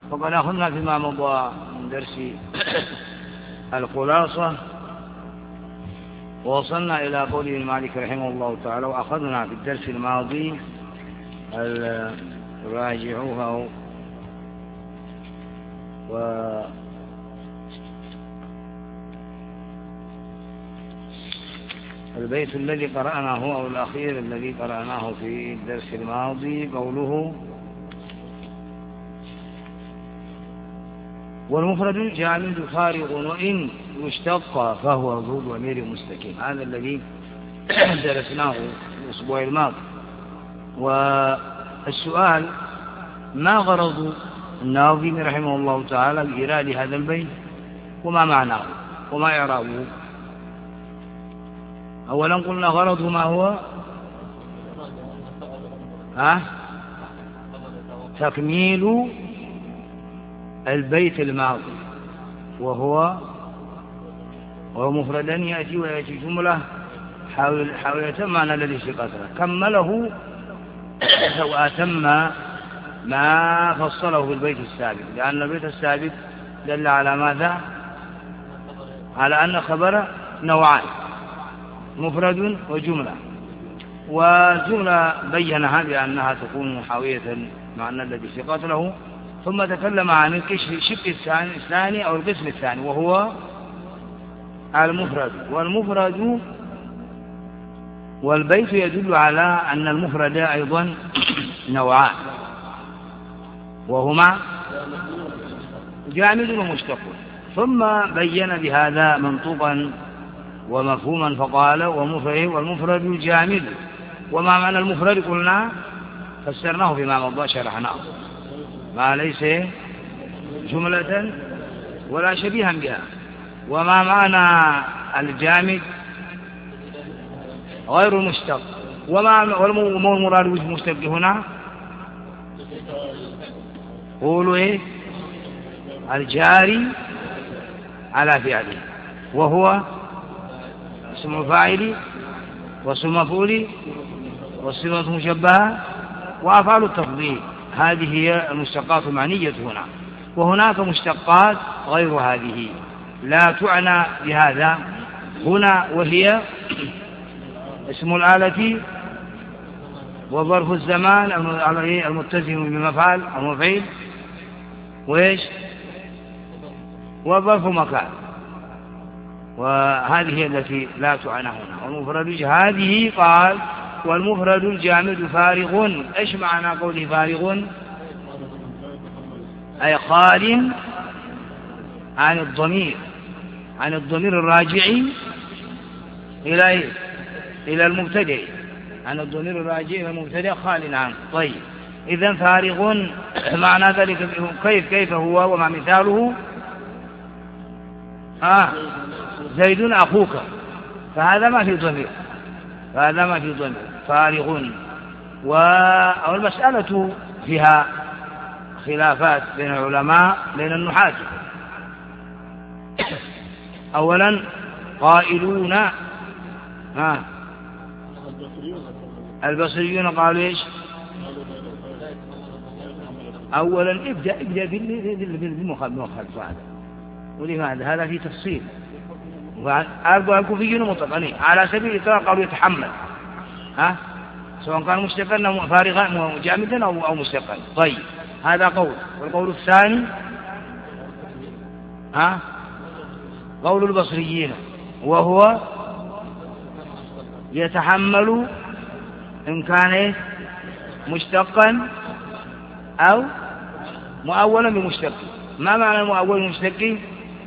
وقد أخذنا فيما مضى من درس الخلاصة ووصلنا إلى قول مالك رحمه الله تعالى، وأخذنا في الدرس الماضي راجعوها البيت الذي قرأناه أو الأخير الذي قرأناه في الدرس الماضي قوله: والمفرد الجامد فارغ وإن يشتق فهو ذو ضمير مستقيم. هذا الذي درسناه الأسبوع الماضي. والسؤال: ما غرض الناظم رحمه الله تعالى بإيراد هذا البيت وما معناه وما إعرابه؟ أولا قلنا غرضه ما هو؟ تكميل البيت الماضي، وهو مفردا يأتي ويأتي جملة حاول يتم معنى الذي في قتله، كمله وأتم ما فصله في البيت السابق، لأن البيت السابق دل على ماذا؟ على أن خبر نوعان: مفرد وجملة، وجملة بينها بأنها تكون حاوية معنى الذي في قتله، ثم تكلم عن الشق الثاني أو القسم الثاني وهو المفرد. والمفرد والبيت يدل على أن المفرد أيضا نوعان، وهما جامد ومشتق، ثم بين بهذا منطوقا ومفهوما فقال: والمفرد الجامد. وما معنى المفرد؟ قلنا فسرناه فيما مضى شرحناه، ما ليس جملة ولا شبيها بها. وما معنى الجامد؟ غير مشتق. وما المراد بالمشتق هنا؟ قولوا الجاري على فعله، وهو اسم الفاعل واسم مفعول والصفة مشبهة وأفعال التفضيل. هذه هي المشتقات المعنية هنا. وهناك مشتقات غير هذه لا تعنى بهذا هنا، وهي اسم الآلة وظرف الزمان المتزم بمفعل أو مفعيل وظرف مكان، وهذه هي التي لا تعنى هنا. والمفرد هذه قال: والمفرد الجامد فارغ. ايش معنى قوله فارغ؟ أي خال عن الضمير الراجع إلى المبتدئ، عن الضمير الراجع إلى المبتدئ خال عنه. طيب، إذن فارغ معنى ذلك كيف هو وما مثاله؟ زيد أخوك، فهذا ما في ضمير، فارغ. والمسألة فيها خلافات بين العلماء بين النحاة. أولا قائلون البصريون قالوا ايش؟ أولا ابدأ بالمخالفة هذا، ولماذا؟ هذا في تفصيل. الكوفيون مطلقين على سبيل الإطلاق قالوا يتحمل، سواء كان مشتقا أو فارغا جامدا أو مشتقا. طيب، هذا قول. والقول الثاني قول البصريين، وهو يتحمل إن كان مشتقا أو مؤولا بمشتق. ما معنى المؤول بمشتق؟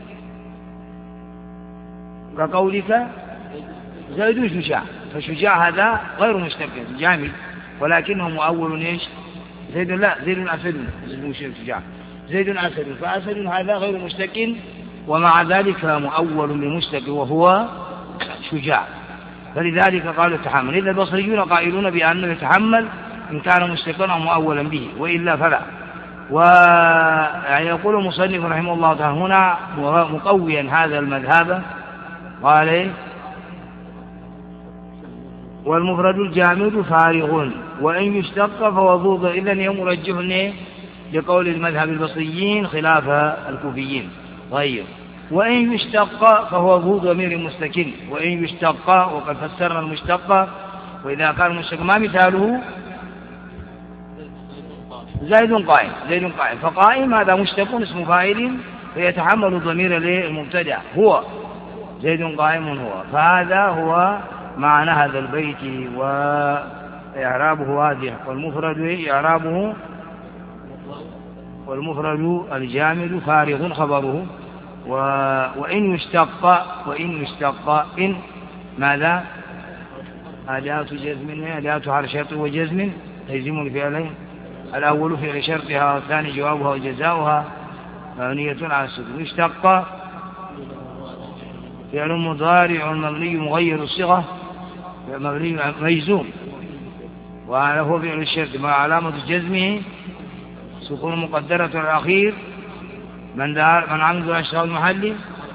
كقولك زيد شجاع، فشجاع هذا غير مشتق جامد، ولكنه مؤول ايش؟ زيد أسد، شجاع زيد أسد، فأسد هذا غير مشتق، ومع ذلك مؤول بمشتق وهو شجاع، فلذلك قالوا يتحمل. إذا البصريون قائلون بأنه يتحمل إن كان مشتقا أو مؤولا به، وإلا فلا. ويقول المصنف رحمه الله تعالى هنا مقويا هذا المذهب، قال: والمفرد الجامد فارغ وإن يشتق فوضوض. إذن يوم رجحني لقول المذهب البصريين خلاف الكوفيين. طيب، وإن يشتق فهو ذو ضمير مستكن. وإن يشتق، وقد فسرنا المشتق، وإذا كان المشتق ما مثاله زيد قائم. زيد قائم، فقائم هذا مشتق اسم فاعل فيتحمل الضمير للمبتدأ هو زيد قائم هو. فهذا هو معنى هذا البيت وإعرابه واضح. والمفرد الجامد فارغ خبره. وإن يشتق إن ماذا؟ أداة جزم، أداة حرف شرط وجزم تجزم الفعلين، الأول فعل شرطها والثاني جوابها وجزاؤها مبنية على السكون. يشتق فعل مضارع مبني مغير الصيغة مبني مجزوم، وهو فعل الشرط مع علامة جزمه سكون مقدرة الأخير من عمد أشهر المحلي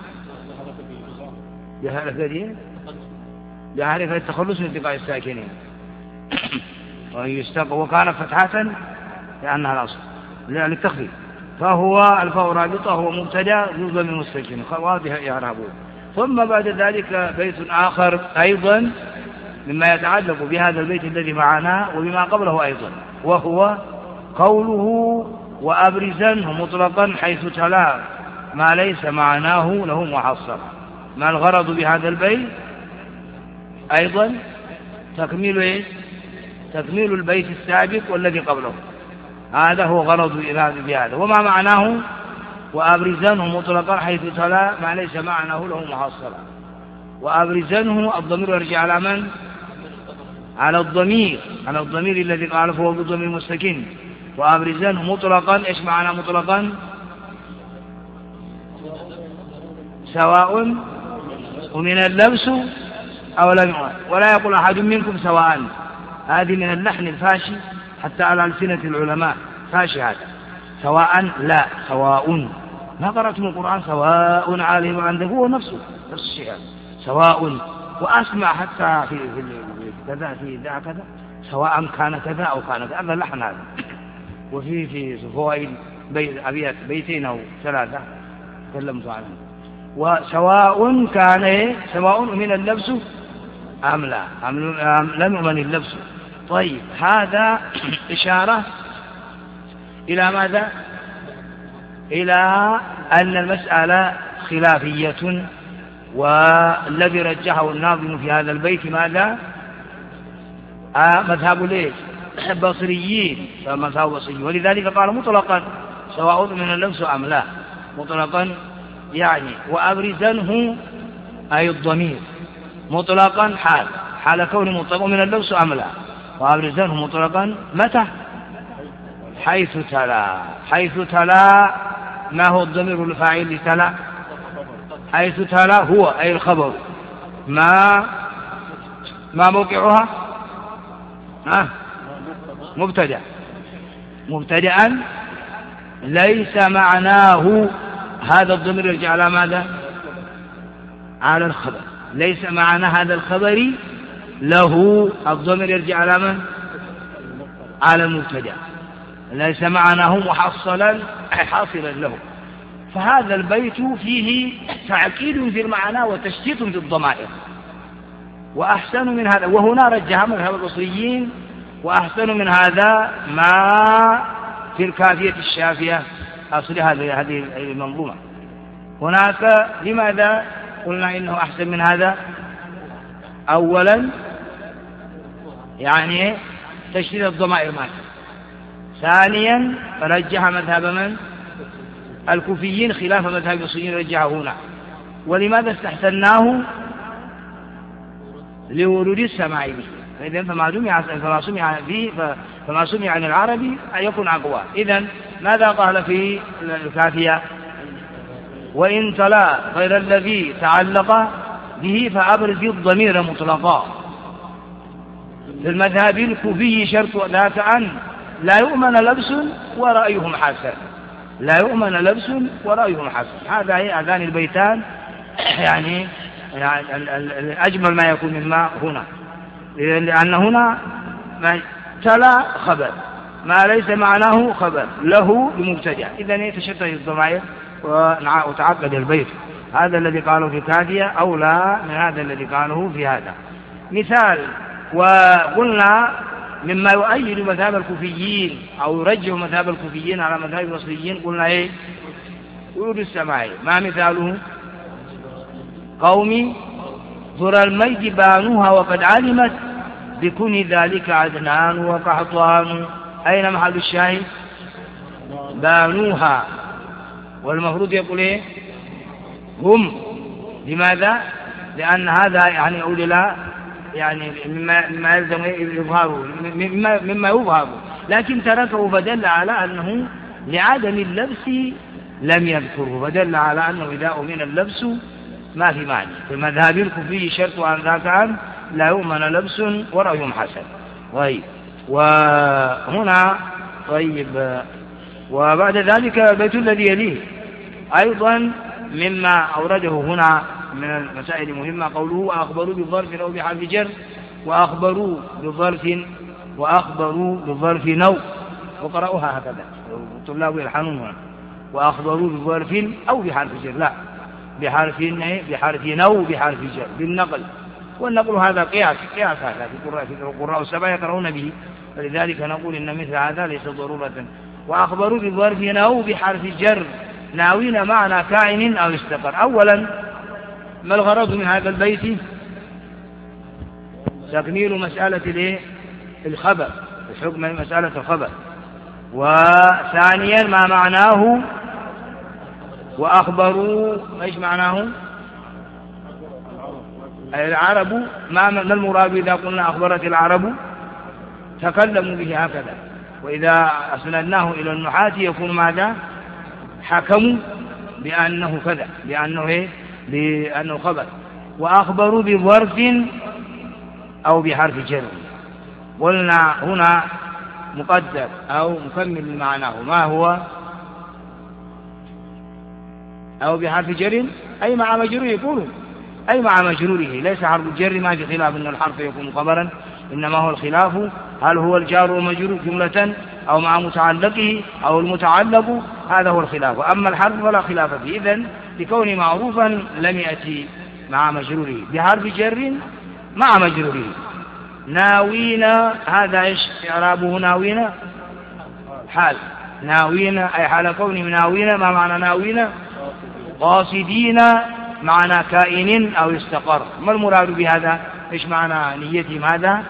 بحرف التخلص من التقاء الساكنين. ويستق وكان فتحة لأنها الأصل للتخفيف. فهو الفاء رابطة هو مبتدأ ذو ضمير مستتر واضح إعرابه. ثم بعد ذلك بيت آخر أيضا مما يتعلق بهذا البيت الذي معنا وبما قبله أيضا، وهو قوله وأبرزنه مطلقا حيث تلا ما ليس معناه له محصر. ما الغرض بهذا البيت؟ أيضا تكميل البيت السابق والذي قبله. هذا هو غرض بهذا. وما معناه وأبرزنه مطلقا حيث تلا ما ليس معناه له محصرا. وأبرزنه الضمير يرجع على من؟ على الضمير الذي قال فهو بالضمير مستكن. وأبرزنه مطلقا، إيش معنى مطلقا؟ سواء ومن اللبس أو لم يعد، ولا يقول أحد منكم سواء. هذه من اللحن الفاشي حتى على ألسنة العلماء فاشي هذا. سواء لا، سواء. ما قرأتم القرآن سواء عليهم عندك هو نفس الشيء سواء. وأسمع حتى في كذا في ذا كذا سواء كان كذا أو كان كذا، هذا اللحن هذا. وفي فوائد أبيات بيتين أو ثلاثة تكلمت عنه. وسواء كان سواء من اللبس أم لا، لم يؤمن اللبس. طيب، هذا إشارة إلى ماذا؟ إلى أن المسألة خلافية، والذي رجحه الناظم في هذا البيت ماذا؟ مذهب ليش؟ البصريين، فمذهب البصريين. ولذلك قال مطلقا سواء من اللبس أم لا، مطلقا يعني. وأبرزنه أي الضمير مطلقا حال كونه مطلقا من اللبس أم لا. وأبرزنه مطلقا متى؟ حيث تلا. ما هو الضمير الفاعل لتلا؟ حيث تلا هو أي الخبر. ما موقعها؟ مبتدأ ليس معناه. هذا الضمير يرجع على ماذا؟ على الخبر. ليس معنى هذا الخبر له، الضمير يرجع على من؟ على المبتدأ. ليس معناه محصلا حاصلا له. فهذا البيت فيه تعقيد في المعنى وتشتيت في الضمائر. وأحسن من هذا، وهنا رجح مذهب البصريين، وأحسن من هذا ما في الكافية الشافية أصل هذه المنظومة. هناك لماذا قلنا إنه أحسن من هذا؟ أولا يعني تشديد الضمائر مات. ثانيا رجح مذهب من؟ الكوفيين خلاف مذهب البصريين رجحه هنا. ولماذا استحسناه؟ لورود السماع به. فإذن فما سمع عن العربي يكون أقوى. إذن ماذا قال في الكافية؟ وإن تلا غير الذي تعلق به فأبرز الضمير مطلقا. في المذهب الكوفي شرط ذات أن لا يؤمن لبس ورأيهم حسن. لا يؤمن لبس ورأيهم حسن. هذان البيتان يعني أجمل ما يكون مما هنا، لأن هنا تلا خبر ما ليس معناه خبر له بمبتدأ، إذن يتشتت الضمائر وتعقد البيت. هذا الذي قالوا في كافية أولى من هذا الذي قالوا في هذا. مثال: وقلنا مما يؤيد مذهب الكوفيين أو يرجح مذهب الكوفيين على مذهب البصريين، قلنا إيه؟ ورود السماء. ما مثاله؟ قومي ذر الميت بانوها وقد علمت بكون ذلك عدنان وقحطان. أين محل الشاهد؟ بانوها، والمفروض يقول إيه؟ هم. لماذا؟ لأن هذا يعني يقول لا، يعني مما يلزم يظهره، مما يظهر، لكن تركه فدل على أنه لعدم اللبس لم يذكره، فدل على أنه إذا أمن اللبس ما في معنى. في المذهب الكوفي شرط عن ذاك أن لا يؤمن لبس ورأي حسن. طيب، وهنا طيب، وبعد ذلك البيت الذي يليه أيضا مما أورده هنا من المسائل المهمة قوله وأخبروا بظرف أو بحرف جر، وأخبروا بظرف نو، وقرأوها هكذا الطلاب يلحنون هنا، وأخبروا بظرف أو بحرف جر، لا، بحرف نو بحرف جر بالنقل. والنقل هذا قياس هذا في القراء السبعة يقرؤون به، فلذلك نقول إن مثل هذا ليس ضرورة. وأخبروا بظرف نو بحرف جر ناوين معنى كائن أو استقر. أولا، ما الغرض من هذا البيت؟ تكميل مسألة الخبر، الحكم من مسألة الخبر. وثانيا، ما معناه وأخبروا، إيش معناه؟ العرب، ما المراد إذا قلنا أخبرت العرب؟ تكلموا به هكذا، وإذا أسندناه إلى النحاة يكون ماذا؟ حكموا بأنه كذا، بأنه خبر. وأخبروا بظرف أو بحرف جر، قلنا هنا مقدر أو مكمل معناه، ما هو؟ أو بحرف جر أي مع مجروره، يقولون أي مع مجروره، ليس حرف الجر ما في خلاف أن الحرف يكون خبرا، إنما هو الخلاف هل هو الجار والمجرور جملة أو مع متعلقه أو المتعلق، هذا هو الخلاف. أما الحرف فلا خلاف فيه، إذن لكونه معروفا لم يأتي مع مجروره، بحرف جر مع مجروره. ناوين، هذا إيش إعرابه؟ ناوين حال، ناوين أي حال كونه ناوين. ما معنى ناوين؟ قاصدين معنى كائن أو استقر. ما المراد بهذا؟ إيش معنى نيتهم؟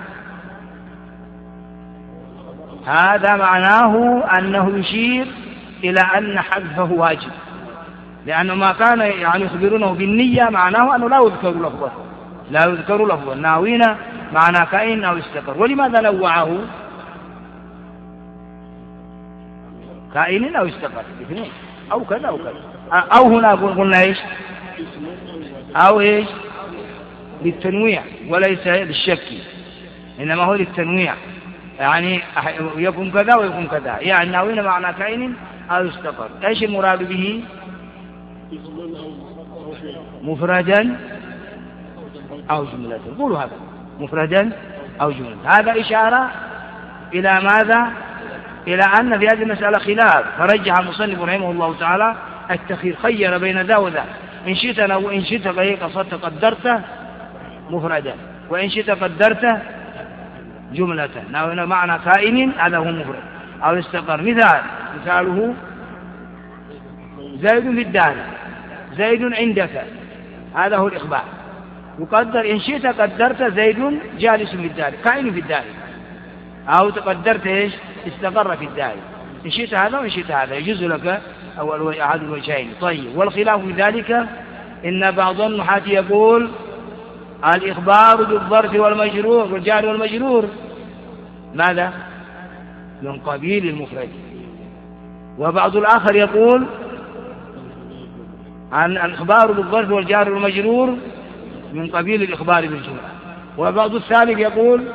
هذا معناه أنه يشير إلى أن حذفه واجب، لأنه ما كان يعني يخبرونه بالنية معناه أنه لا يذكر لفظا. ناوين معنى كائن أو استقر. ولماذا نوعه؟ كائن أو استقر، اثنين، أو كذا أو كذا، أو هنا قلنا إيش؟ أو إيش؟ للتنويع وليس للشك، إنما هو للتنويع، يعني يكون كذا ويكون كذا، يعني ناوين معنى كائن أو استقر. إيش المراد به؟ مفردا أو جملة، قولوا هذا مفردا أو جملة. هذا إشارة إلى ماذا؟ إلى أن في هذه المسألة خلاف، فرجح المصنف رحمه الله تعالى التخير، خير بين ذا وذا، إن شئت وإن شئت قصدت قدرته مفردا، وإن شئت قدرته جملة. ناوين معنى كائن، هذا هو مفرد أو استقر. مثاله زيد في الدار، زيد عندك، هذا هو الإخبار. يقدر إن شئت قدرت زيد جالس في الدار، كائن في الدار، أو تقدرت إيش؟ استقر في الدار. إن شئت هذا وإن شئت هذا، يجوز لك أو أحد الوجهين. طيب، والخلاف في ذلك إن بعض النحاة يقول الإخبار بالظرف والمجرور والجار والمجرور ماذا؟ من قبيل المفرد. وبعض الآخر يقول عن الإخبار بالظرف والجار والمجرور من قبيل الإخبار بالجملة. وبعض الثالث يقول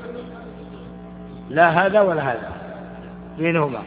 لا هذا ولا هذا، بينهما.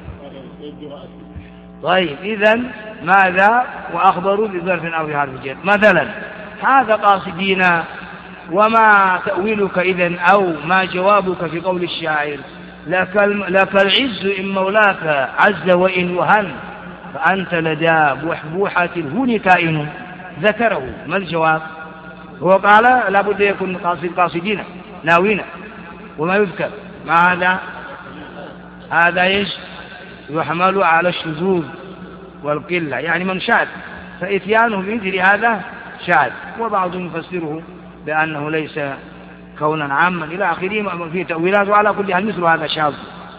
طيب، إذن ماذا؟ وأخبروا بظرف أو بحرف جر. مثلا هذا قاصدين، وما تأويلك إذن أو ما جوابك في قول الشاعر لك العز إن مولاك عز وإن وهن، فأنت لدى بوحبوحة الهون كائن. ذكره، ما الجواب؟ هو قال لا بد يكون قاصدين ناوين، وما يذكر مع هذا إيش؟ يحمل على الشذوذ والقلة، يعني من شاذ، فإتيانه بمثل هذا شاذ. وبعضهم يفسره بأنه ليس كونا عاما إلى آخره في تأويلات، وعلى كل حال مثل هذا شاذ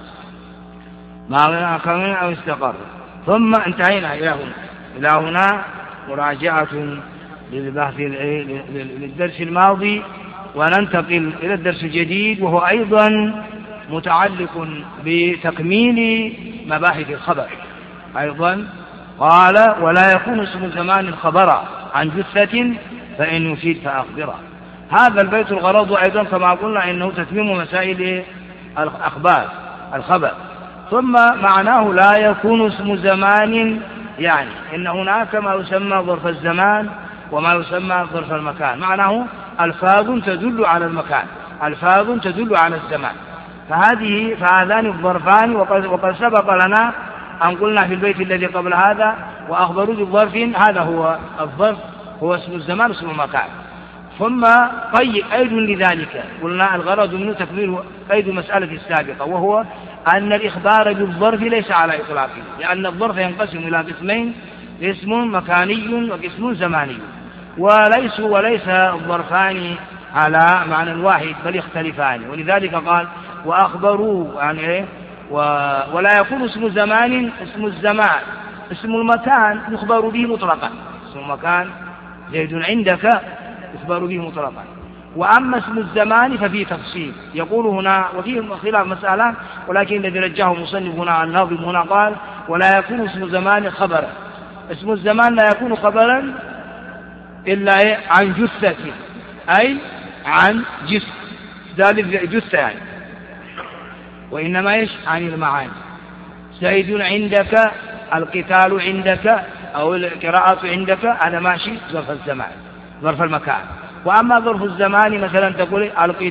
ما كون أو استقر. ثم انتهينا إلى هنا مراجعة للبحث للدرس الماضي، وننتقل إلى الدرس الجديد، وهو أيضا متعلق بتكميل مباحث الخبر. أيضا قال ولا يكون اسم زمان خبرا عن جثة فإن يفيد فأخبره. هذا البيت الغرض أيضا كما قلنا إنه تتميم مسائل الخبر. ثم معناه لا يكون اسم زمان، يعني إن هناك ما يسمى ظرف الزمان وما يسمى ظرف المكان. معناه ألفاظ تدل على المكان، ألفاظ تدل على الزمان. فهذان الظرفان، وقد سبق لنا أن قلنا في البيت الذي قبل هذا وأخبروا بالظرف، هذا هو الظرف، هو اسم الزمان اسم المكان. ثم قيد لذلك، قلنا الغرض منه تكميل قيد مسألة السابقة، وهو أن الإخبار بالظرف ليس على إطلاقه، لأن الظرف ينقسم إلى قسمين: قسم مكاني وقسم زماني، وليس الظرفان على معنى واحد بل يختلفان. ولذلك قال وأخبروا يعني ولا يكون اسم زمان اسم الزمان، اسم المكان يخبر به مطلقا، اسم المكان زيد عندك يخبر به مطلقا. وأما اسم الزمان ففيه تفصيل، يقول هنا وفيه خلاف مسألة، ولكن الذي رجحه مصنف هنا الناظم هنا قال ولا يكون اسم الزمان خبرا. اسم الزمان لا يكون خبرا إلا عن جثة، أي عن جسم، ذلك جثة يعني، وإنما إيش؟ عن المعاني. زيد عندك، القتال عندك، أو القراءة عندك، هذا ماشي ظرف الزمان ظرف المكان. وأما ظرف الزمان مثلا تقول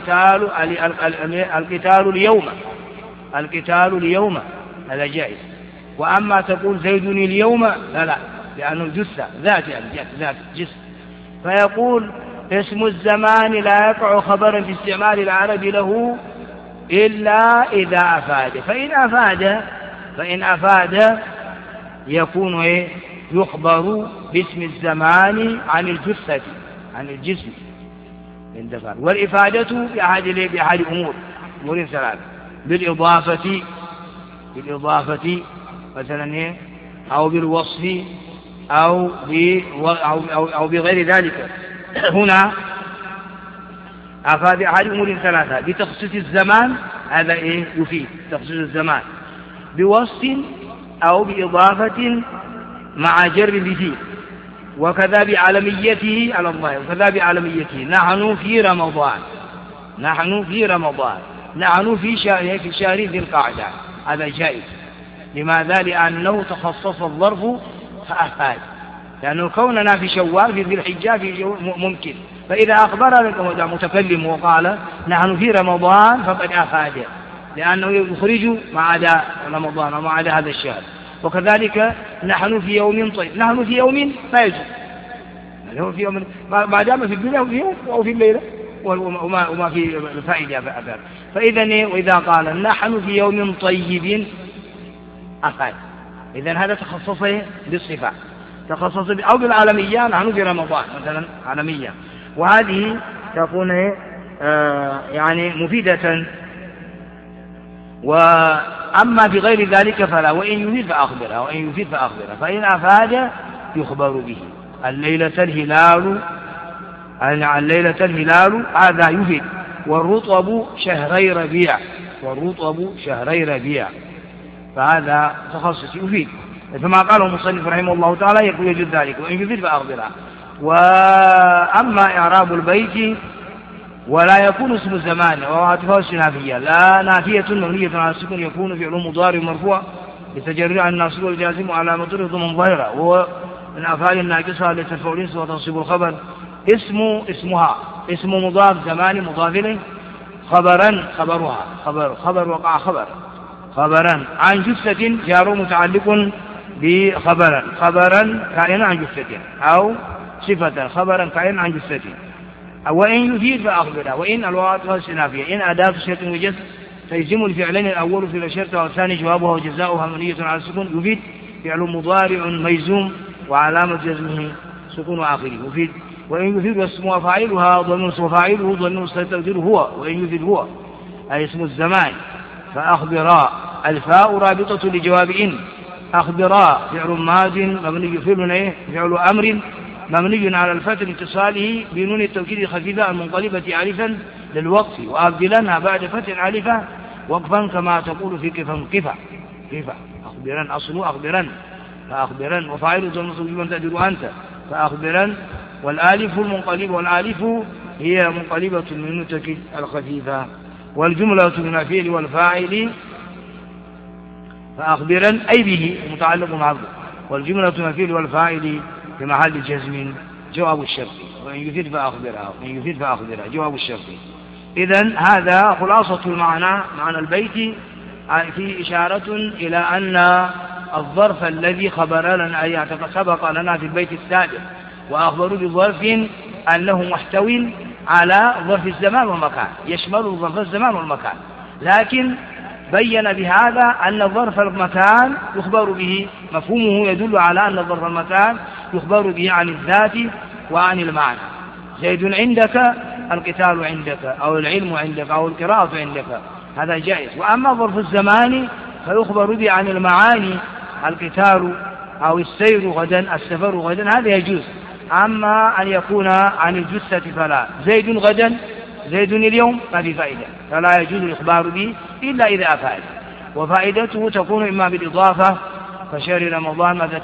القتال اليوم، القتال اليوم، هذا جائز. وأما تقول زيد اليوم لا، لأنه جثة ذات، يعني ذات جسم. فيقول اسم الزمان لا يقع خبرا في استعمال العرب له إلا إذا أفاد، فإن أفاد يكون يخبر باسم الزمان عن الجثة، عن الجسم. والإفادة بأحد أمور ثلاثة: بالإضافة مثلا، أو بالوصف، أو بغير ذلك. هنا أفاد أحد أمور ثلاثة: بتخصيص الزمان، هذا يفيد تخصيص الزمان، بوصف أو بإضافة مع جر بفيه، وكذا بعالميته على الله، وكذا بعالميته. نحن في رمضان، نحن في شهر ذي القعدة، هذا جائز. لماذا؟ لأنه تخصص الظرف فأفاد، لأنه كوننا في شوال في ذي الحجة في ممكن. فإذا أخبرنا متكلم وقال نحن في رمضان فقد أفاد، لأنه يخرج ما عدا رمضان وما عدا هذا الشهر. وكذلك نحن في يوم طيب، نحن في يوم لا يجوز، يعني في يوم ما دام في الدنيا في يوم أو في الليلة وما في فائدة أبدا. فإذا وإذا قال نحن في يوم طيب أفاد، إذن هذا تخصص بالصفة، تخصص أو بالعالمية، نحن في رمضان مثلا عالمية، وهذه تكون يعني مفيدة. وأما بغير ذلك فلا، وإن يفيد فأخبره، فإن أفاد يخبر به. الليلة الهلال هذا يفيد. والرطب شهري ربيع، فهذا تخصص يفيد. فما قاله المصنف رحمه الله تعالى يجوز ذلك، وإن يفيد فأخبره. وأما إعراب البيت ولا يكون اسم الزمان وهاتفه النافية، لا نافية مبنية على السكون يكون فعل مضارع مرفوع بتجرد عن الناصب والجازم على مطر ضمن ظاهرة، وهو من أفعال الناقصة التي ترفع الاسم وتنصب الخبر. اسمها اسم مضاف، زمان مضاف إليه، خبرا خبرها خبر وقع خبرا عن جثة جار متعلق بخبرا كائنا عن جثة أو صفة خبرا كائنا عن جثة. وإن يفيد فأخبره. وإن الواو السنافية إن أداة شرط وجزم تجزم الفعلين الأول في الشرط والثاني جوابها وجزاؤها مبنية على السكون. يفيد فعل مضارع مجزوم وعلامة جزمه سكون آخره يفيد. وإن يفيد واسمها فاعلها ضمير وفاعله ضمير مستتر هو. وإن يفيد هو أي اسم الزمان فأخبرا الفاء رابطة لجواب إن. أخبرا فعل ماض مبني فعل أمر مبني على الفتح اتصاله بنون التوكيد الخفيفة المنقلبة ألفا للوقف وأبدلنها بعد فتح ألفا وقفا كما تقول في كيف أخبرا أصل أخبرا فأخبرا وفاعل ضمير تقدر أنت فأخبرا. والآلف المنقلب والآلف هي منقلبة من التوكيد الخفيفة. والجملة من الفعل والفاعل فأخبرا أي به متعلق معه. والجملة من الفعل والفاعل في محل جزم جواب الشرط. وإن يفيد فأخبرها جواب الشرط. إذن هذا خلاصة المعنى معنى البيت في إشارة إلى أن الظرف الذي خبر لنا أي سبق لنا في البيت السابق وأخبروا بظرف أنه محتوي على ظرف الزمان والمكان يشمل ظرف الزمان والمكان. لكن بين بهذا أن ظرف المكان يخبر به مفهومه يدل على أن ظرف المكان يخبر به عن الذات وعن المعنى. زيد عندك القتال عندك أو العلم عندك أو القراءة عندك هذا جائز. وأما ظرف الزمان فيخبر به عن المعاني القتال أو السير غدا السفر غدا هذا يجوز. أما أن يكون عن الجثة فلا. زيد غدا زيد اليوم ما في فائدة فلا يجوز الإخبار به إلا إذا أفاد. وفائدته تكون إما بالإضافة كشهر رمضان مثلا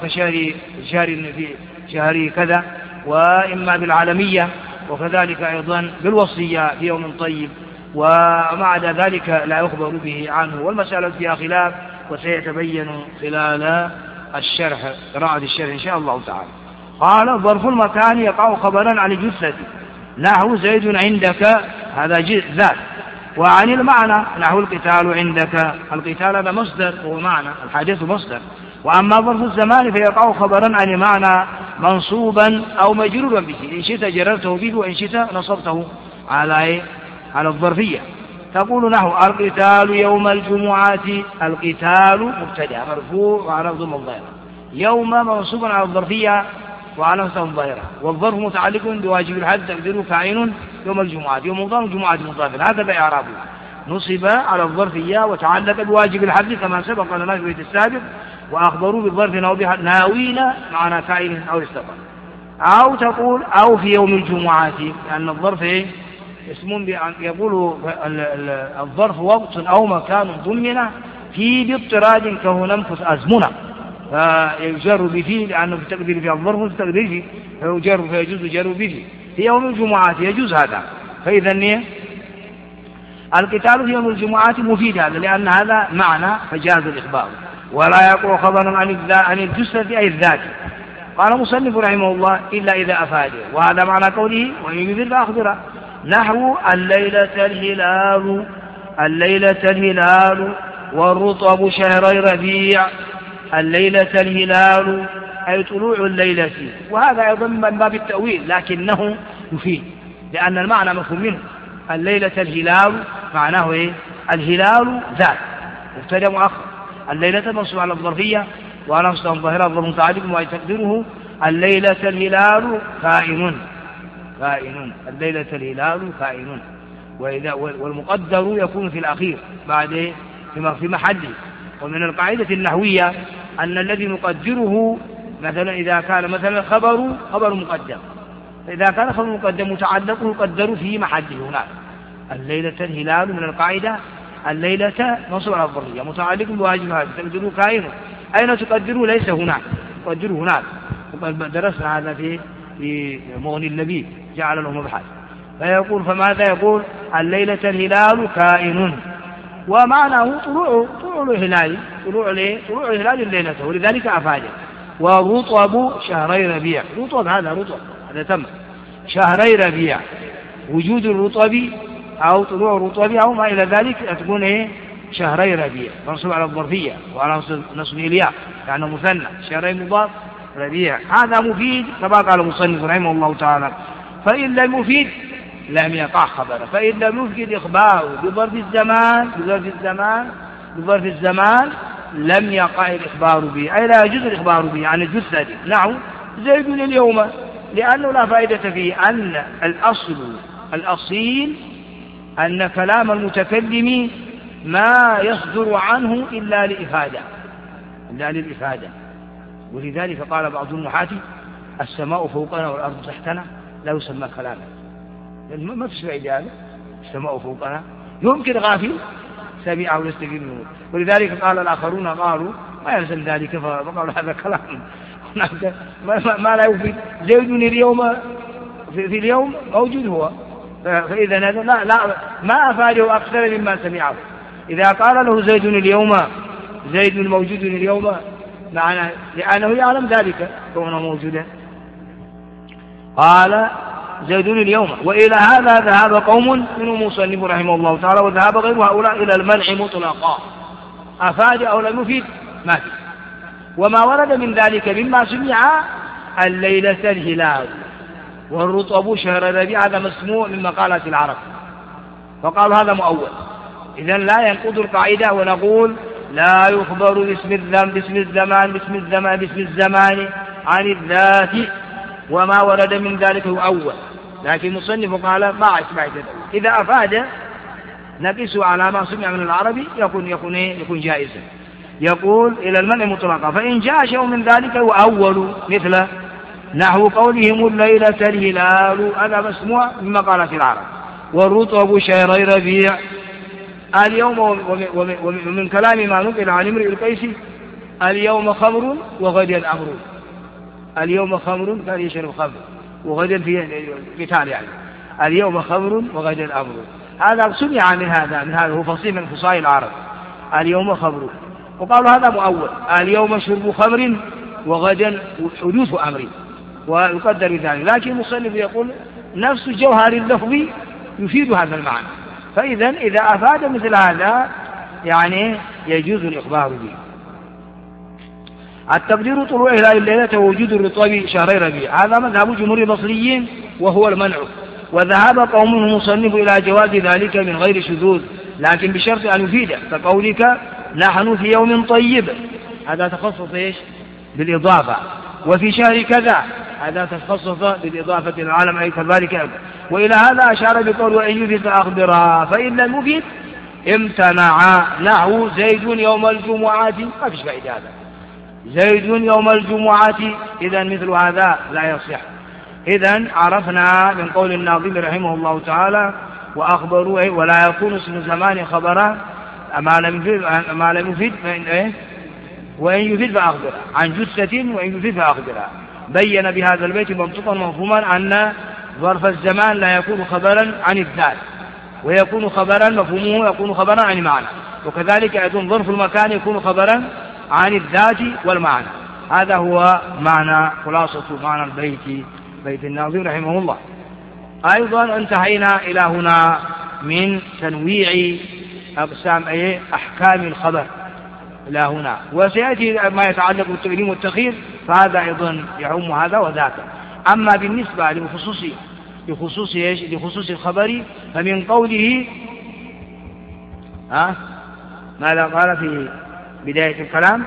شهر كذا وإما بالعالمية وكذلك أيضا بالوصية في يوم طيب ومع ذلك لا يخبر به عنه. والمسألة فيها خلاف وسيتبين خلال الشرح قراءة الشرح إن شاء الله تعالى. قال ظرف المكان يقع خبرا عن الجثة نحو زيد عندك هذا ذات. وعن المعنى نحو القتال عندك القتال هذا مصدر وهو معنى الحديث مصدر. وأما ظرف الزمان فيقع خبرا عن معنى منصوبا أو مجرورا به إن شئت جررته به وإن شئت نصبته على الظرفية. تقول نحو القتال يوم الجمعة القتال مبتدأ مرفوع وعلى ضم الظاهرة يوم منصوب على الظرفية وعلى الظاهرة. والظرف متعلق بواجب الحد تقديره كائن يوم الجمعة يوم الجمعة مضاف هذا بإعرابه نصب على الظرفية وتعلق بواجب الحد كما سبق لنا في البيت السابق. وأخبروا بالظرف ناوين معنى كائن أو استقر. أو تقول أو في يوم الجمعة لأن الظرف اسم يقول الظرف وقت أو مكان ضمن في باضطراد كهنمكث أزمنة فيجر به لأنه في تقدير في الظرف في تقدير فيه فيجر فيجوز جر به في يوم الجمعة يجوز هذا. فإذا القتال في يوم الجمعة مفيد هذا لأن هذا معنى فجاز الإخبار. ولا يقع خبرا عن الجثة أي الذات. قال مصنف رحمه الله إلا إذا أفاد. وهذا معنى قوله وإن يفيد فأخبره نحو الليلة الهلال والرطب شهري ربيع. الليلة الهلال أي طلوع الليلة وهذا أيضا من باب التأويل لكنه يفيد لأن المعنى مفهوم منه. الليلة الهلال معناه إيه؟ الهلال ذات مبتدأ مؤخر. الليلة منصوب على الظرفية وعلى مصدر الظاهرة الظرف متعلق وتقديره الليلة الهلال كائن الليلة الهلال كائن. والمقدر يكون في الأخير بعد في محله. ومن القاعدة النحوية أن الذي نقدره مثلا إذا كان مثلا خبر مقدم إذا كان خبر مقدم متعلقه يقدر في محله هناك. الليلة الهلال من القاعدة الليلة منصوب على الظرفية متعلق بواجب هذا تقدره كائن. أين تقدره؟ ليس هناك تقدره هناك. وقد درسنا هذا في مغني اللبيب جعل له مبحث. فيقول فماذا يقول الليلة الهلال كائن ومعناه طلوع الهلال طلوع الهلال الليلة ولذلك أفاده. ورطب شهري ربيع رطب هذا تم شهري ربيع وجود الرطب أو طلوع الرطوبة أو ما إلى ذلك تكون إيه شهري ربيع، منصوب على الظرفية وعلى نصب الياء يعني مثنى شهري مضاف ربيع. هذا مفيد كما قال المصنف رحمه الله تعالى. فإن لم يفيد لم يقع خبره، فإن لم يفيد إخباره بظرف الزمان لم يقع الإخبار به، أي لا يجوز الإخبار به عن الجثة. نحو زيد اليوم، لأنه لا فائدة فيه. أن الأصيل أن كلام المتكلم ما يصدر عنه إلا للإفادة. ولذلك قال بعض النحاة السماء فوقنا والأرض تحتنا لا يسمى كلاما، ما في فائدة هذا. السماء فوقنا يمكن غافل سميعه ويستقيم منه. ولذلك قال الآخرون قالوا ما يلزم ذلك، فقالوا هذا كلام ما لا يفيد. زيد اليوم في اليوم موجود هو، فإذا هذا لا ما أفاده أكثر مما سمعه. إذا قال له زيد اليوم، زيد موجود اليوم، معنى لأنه يعلم ذلك كونه موجودا. قال زيد اليوم. وإلى هذا ذهب قوم منهم مصنف رحمه الله تعالى، وذهب غير هؤلاء إلى المنع مطلقا، أفاد أو لم يفيد ما في. وما ورد من ذلك مما سمع الليلة الهلال والرطب شهر ربيع هذا مسموع من مقالات العرب، فقالوا هذا مؤول. إذن لا ينقض القاعدة ونقول لا يخبر باسم الزمان عن الذات، وما ورد من ذلك هو أول. لكن المصنف قال ما أسمعت إذا أفاد نقيس على ما سمع من العربي يكون جائزا. يقول إلى المنع مطلقا. فإن جاء شيء من ذلك هو أول، مثل نحو قولهم الليلة الهلال هذا مسموع من مقالات العرب، والرطب شهري ربيع اليوم. ومن كلام ما نقل عن امرئ القيس اليوم خمر وغدا أمر. اليوم خمر كان يشرب خمر، وغدا في قتال يعني. اليوم خمر وغدا أمر، هذا سمع من هذا هو فصيح من فصائل العرب. اليوم خمر، وقالوا هذا مؤول. اليوم شرب خمر وغدا حدوث أمر، ويقدر ذلك. لكن المصنف يقول نفس جوهر اللفظ يفيد هذا المعنى. فإذا إذا أفاد مثل هذا يعني يجوز الإخبار به. التقدير طلوع هلال الليلة ووجود الرطب شهري ربيع، هذا مذهب جمهور البصريين وهو المنع. وذهب قوم المصنف إلى جواز ذلك من غير شذوذ، لكن بشرط أن يفيد، كقولك نحن في يوم طيب، هذا تخصص إيش بالإضافة. وفي شهر كذا، هذا تخصص بالإضافة للعالم أي كذلك. وإلى هذا أشار بقول وإن يفيد أخبرها، فإن لم يفيد امتنع. نحو زيد يوم الجمعة، ما فيش فائدة هذا. زيد يوم الجمعة، إذا مثل هذا لا يصح. إذن عرفنا من قول الناظم رحمه الله تعالى وأخبروا ولا يكون اسم زمان خبرا ما لم يفيد وإن يفيد فأخبره عن جثة، وإن يفيد فأخبره. بين بهذا البيت منطقا مفهوما أن ظرف الزمان لا يكون خبرا عن الذات، ويكون خبرا مفهومه يكون خبرا عن معنى، وكذلك أيضا ظرف المكان يكون خبرا عن الذات والمعنى. هذا هو معنى خلاصة معنى البيت، بيت الناظم رحمه الله. أيضا انتهينا إلى هنا من تنويع أقسام أحكام الخبر إلى هنا، وسيأتي ما يتعلق بالتقديم والتأخير، فهذا أيضا يعم هذا وذاك. أما بالنسبة لخصوص الخبر فمن قوله ماذا قال في بداية الكلام؟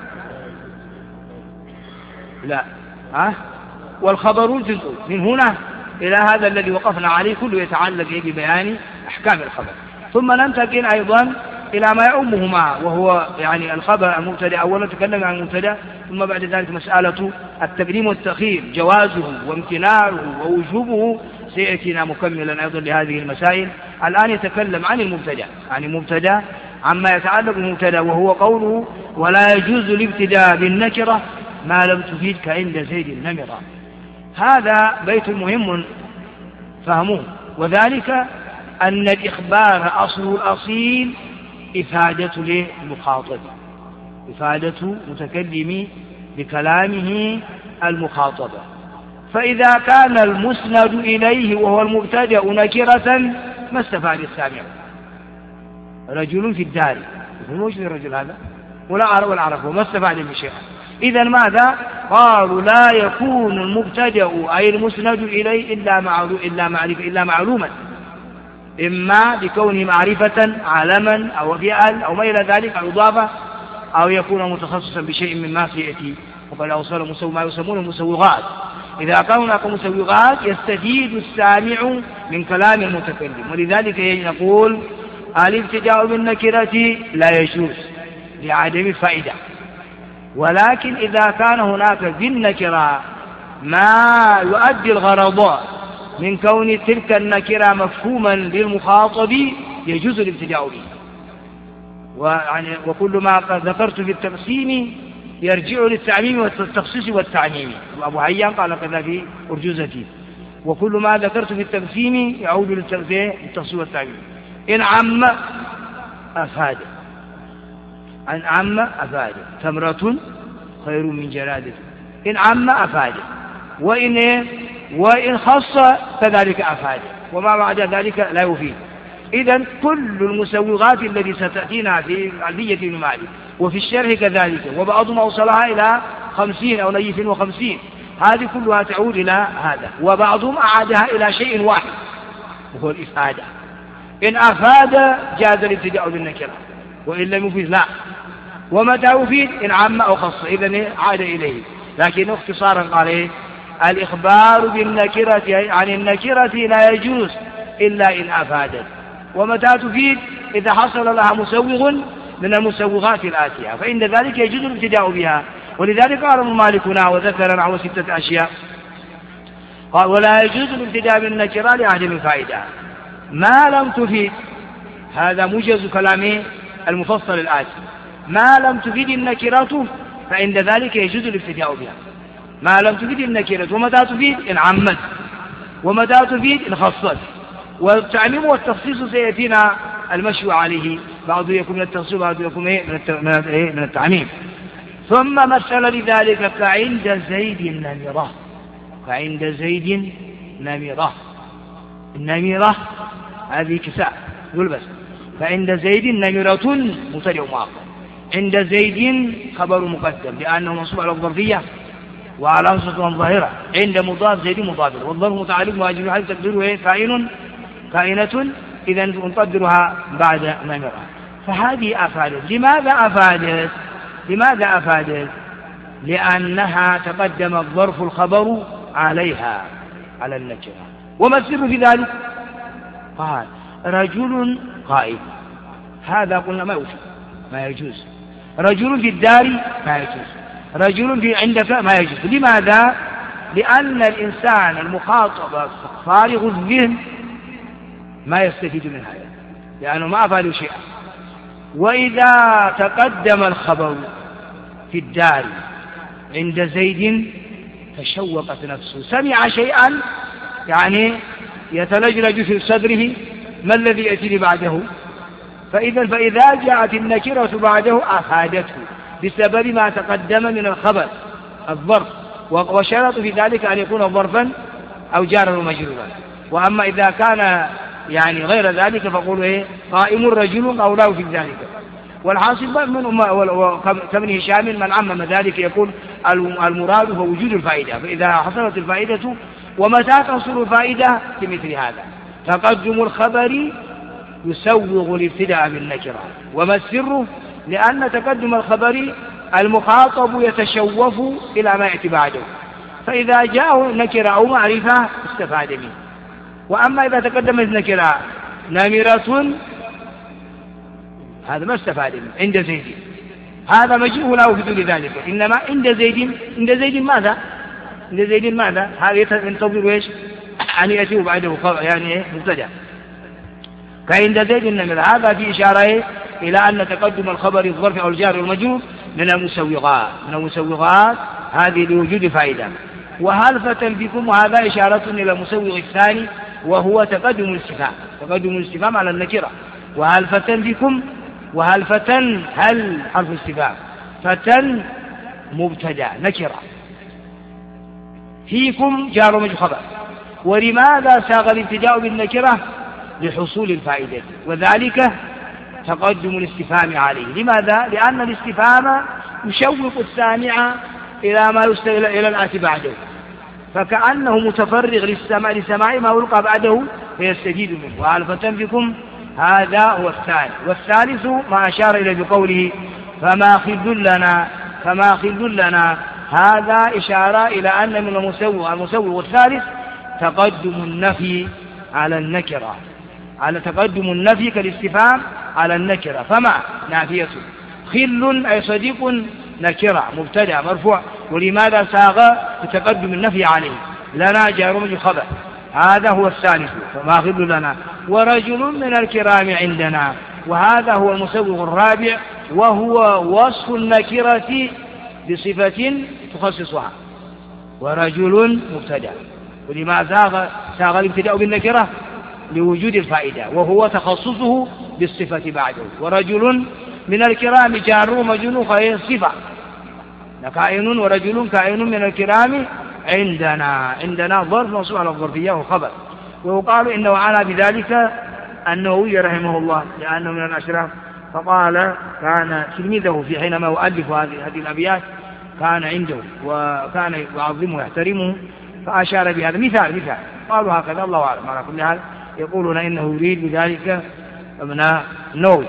لا والخبر الجزء من هنا إلى هذا الذي وقفنا عليه كله يتعلق ببيان أحكام الخبر. ثم ننتقل أيضا إلى ما يعمه معه، وهو يعني الخبر المبتدأ. أولا تكلم عن المبتدأ، ثم بعد ذلك مسألة التقديم والتأخير، جوازه وامتناعه ووجوبه، سيأتينا مكملا أيضا لهذه المسائل. الآن يتكلم عن المبتدأ، يعني مبتدأ عما يتعلق بالمبتدأ، وهو قوله ولا يجوز الابتداء بالنكرة ما لم تفيد كعند زيد النمرة. هذا بيت مهم فهموه، وذلك أن الإخبار أصل الأصيل إفادة للمخاطب، إفادة متكلم بكلامه المخاطبة. فإذا كان المسند إليه وهو المبتدأ نكرة ما استفاد السامع. رجل في الدار، مش في الرجل هذا ولا عرفه، ما استفاد بشيء. إذا ماذا قالوا؟ لا يكون المبتدأ أي المسند إليه إلا معلوما، إما بكونه معرفة علما أو فعل أو ما إلى ذلك أو إضافة، أو يكون متخصصا بشيء مما سيأتي. وقد أوصل ما يسمونه مسوغات. إذا كان هناك مسوغات يستفيد السامع من كلام المتكلم. ولذلك نقول الابتداء بالنكرة لا يجوز لعدم الفائدة، ولكن إذا كان هناك بالنكرة ما يؤدي الغرض من كون تلك النكرة مفهوما للمخاطب يجوز الابتداء به. وكل ما ذكرت في التقسيم يرجع للتعميم والتخصيص والتعميم. أبو حيان قال كذا في أرجوزته. وكل ما ذكرت في التقسيم يعود للتخصيص والتعميم. إن عم أفاد، إن عم أفاد، تمرة خير من جرادة. إن عم أفاد، وإن خص كذلك أفاد، وما بعد ذلك لا يفيد. إذن كل المسوغات التي ستأتينا في ألفية ابن مالك وفي الشرح كذلك، وبعضهم أوصلها إلى 50 أو 50، هذه كلها تعود إلى هذا، وبعضهم أعادها إلى شيء واحد وهو الإفادة. إن أفاد جاز الابتداء بالنكرة، وإن لم يفيد لا. ومتى يفيد؟ إن عم أو خص، إذن عاد إليه. لكن اختصارا قال الإخبار بالنكرة عن النكرة لا يجوز إلا إن أفادت. ومتى تفيد؟ إذا حصل لها مسوغ من المسوغات الآتية، فإن ذلك يجوز الابتداء بها. ولذلك قال مالكنا وذكر نحو 6 أشياء. قال ولا يجوز الابتداء بالنكرة لعدم الفائدة ما لم تفيد. هذا موجز كلام المفصل الآتي. ما لم تفيد النكرة فإن ذلك يجوز الابتداء بها. ما لم تفيد النكرة. ومتى تفيد؟ إن عمت. ومتى تفيد؟ إن خصت. والتعميم والتخصيص سيأتينا المشي عليه، بعضه يكون من التخصيص وبعضه يكون من التعميم. ثم مثل لذلك كعند زيد نمرة. كعند زيد نمرة. النمرة هذه كساء يلبس. فعند زيد نمرة مبتدأ مؤخر. عند زيد خبر مقدم لأنه منصوب على الظرفية وعلى أنصة ظاهرة. عند مضاف زيد مضاف، والظرف متعلق واجب حيث تقديره كائنة، إذا نقدرها بعد نمرة. فهذه أفادت. لماذا أفادت؟ لأنها تقدم الظرف الخبر عليها على النكرة. وما السر في ذلك؟ قال رجل قائد، هذا قلنا ما يجوز. رجل في الدار ما يجوز. رجل في عندك ما يجوز. لماذا؟ لأن الإنسان المخاطب فارغ الذهن ما يستفيد من هذا، لأنه ما أفعل شيئا. وإذا تقدم الخبر في الدار عند زيد تشوقت نفسه، سمع شيئا يعني يتلجلج في صدره، ما الذي يأتي بعده؟ فإذا جاءت النكرة بعده أفادته بسبب ما تقدم من الخبر الظرف. وشرط في ذلك أن يكون ظرفا أو جارا ومجرورا. وأما إذا كان يعني غير ذلك فقولوا قائم الرجل أو لا في ذلك. والحاصل كابن هشام من عمم ذلك يقول المراد هو وجود الفائدة. فإذا حصلت الفائدة، ومتى تحصل الفائدة في مثل هذا؟ تقدم الخبر يسوغ الابتداء بالنكرة. وما السر؟ لأن تقدم الخبر المخاطب يتشوف إلى ما يأتي بعده، فإذا جاءه نكرة أو معرفة استفاد منه. وأما إذا تقدمت نكرة نمرة هذا ما استفاد منه عند زيد، هذا مجيء لا يفيد لذلك. إنما عند زيد ماذا؟ عند زيد ماذا؟ هذا ينتظر ايش؟ أن يأتيه بعده يعني مبتدأ. كعند زيد النمرة، هذا في إشارة إلى أن تقدم الخبر الظرف أو الجار والمجرور من المسوغات هذه لوجود فائدة. وهلفة بكم، وهذا إشارة إلى المسوغ الثاني وهو تقدم الاستفهام على النكرة. وهلفة بكم، وهلفة هل حرف استفهام، فتن مبتدأ نكرة، فيكم جار ومجرور خبر. ولماذا ساغ الابتداء بالنكرة؟ لحصول الفائدة، وذلك تقدم الاستفهام عليه. لماذا؟ لأن الاستفهام يشوق السامع إلى الآتي بعده، فكأنه متفرغ لسماع ما يلقى بعده فيستجيد منه. وعلفة بكم هذا هو الثاني. والثالث ما أشار إليه بقوله فما خذ لنا، هذا إشارة إلى أن من المسوغ الثالث تقدم النفي على النكرة، على تقدم النفي كالاستفهام على النكرة. فما نافية، خل أي صديق نكرة مبتدأ مرفوع، ولماذا ساغ بتقدم النفي عليه؟ لنا جار مجرور خبر، هذا هو الثالث فما خذ لنا. ورجل من الكرام عندنا، وهذا هو المسوغ الرابع، وهو وصف النكرة بصفة تخصصها. ورجل مبتدأ، ولماذا ساغ الابتداء بالنكرة؟ لوجود الفائدة، وهو تخصصه بالصفة بعده. ورجل من الكرام جار مجرور خير صفة كائن، ورجل كائن من الكرام عندنا ظرف منصوب على الظرفية وخبر. ويقال إنه عانى بذلك النووي رحمه الله لأنه من الأشراف، فقال كان تلميذه في حينما يؤلف هذه الأبيات كان عنده وكان يعظمه ويحترمه، فأشار بهذا مثال قالوا هكذا، الله أعلم. على كل حال يقولون إنه يريد بذلك ابن النووي.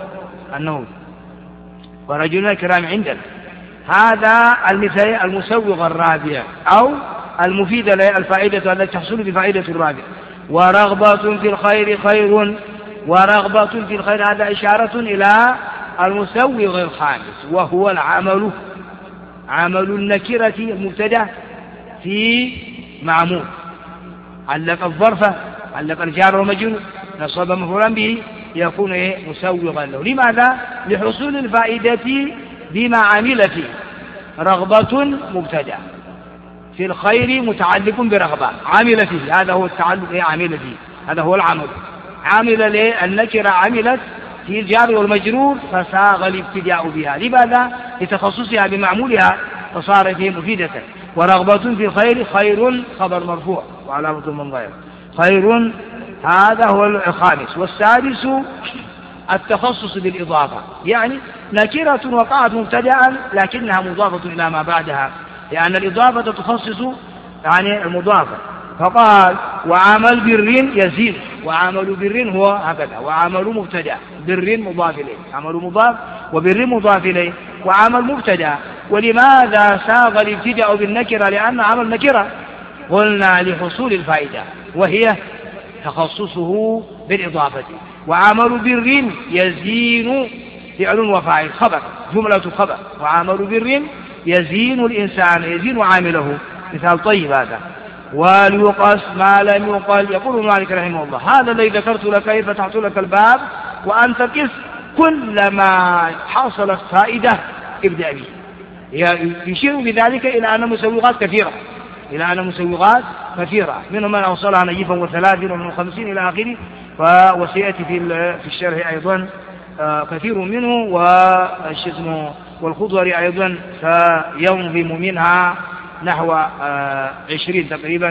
ورجل الكرام عندنا، هذا المثال المسوغ الرابع أو المفيد الفائدة التي تحصل بفائدة الرابع. ورغبة في الخير خير، ورغبة في الخير هذا إشارة إلى المسوغ الخامس، وهو عمل النكرة المبتدأ في معمول، علق الظرف، علق الجار والمجرور، نصب مفعولا به، يكون مسوغا له. لماذا؟ لحصول الفائدة بما عمل فيه. رغبة مبتدأ، في الخير متعلق برغبة، عمل فيه، هذا هو التعلق، عمل فيه، هذا هو العمل. عمل النكرة عملت في الجار والمجرور، فساغ الابتداء بها. لماذا؟ لتخصصها بمعمولها، فصارت مفيدة. ورغبة في الخير خير خبر مرفوع وعلامة من ظاهر خير، هذا هو الخامس. والسادس التخصص بالإضافة، يعني نكرة وقعت مبتدأ لكنها مضافة إلى ما بعدها، لأن الإضافة تخصص يعني المضافة. فقال وعمل بر يزيد، وعمل بر هو هكذا، وعمل مبتدأ، بر مضاف إليه، عمل مضاف وبر مضاف إليه، وعمل مبتدأ. ولماذا ساغ الابتداء بالنكرة؟ لأن عمل نكرة قلنا لحصول الفائدة، وهي تخصصه بالإضافة. وعمل بر يزين فعل وفاعل خبر، جملة خبر، وعمل بر يزين الإنسان، يزين عامله، مثال طيب هذا. وليقص ما لم يقل، يقول مالك رحمه الله هذا الذي ذكرت لك فتحت لك الباب، وأنت قس كل ما حصلت فائدة ابدأ به. يشير بذلك إلى أن مسوغات كثيرة، منهم من أوصلها نجيفا وثلاث ومن 50 إلى آخره، وسيأتي في الشرح أيضا كثير منه، والخضر أيضا فينظم منها نحو 20 تقريبا.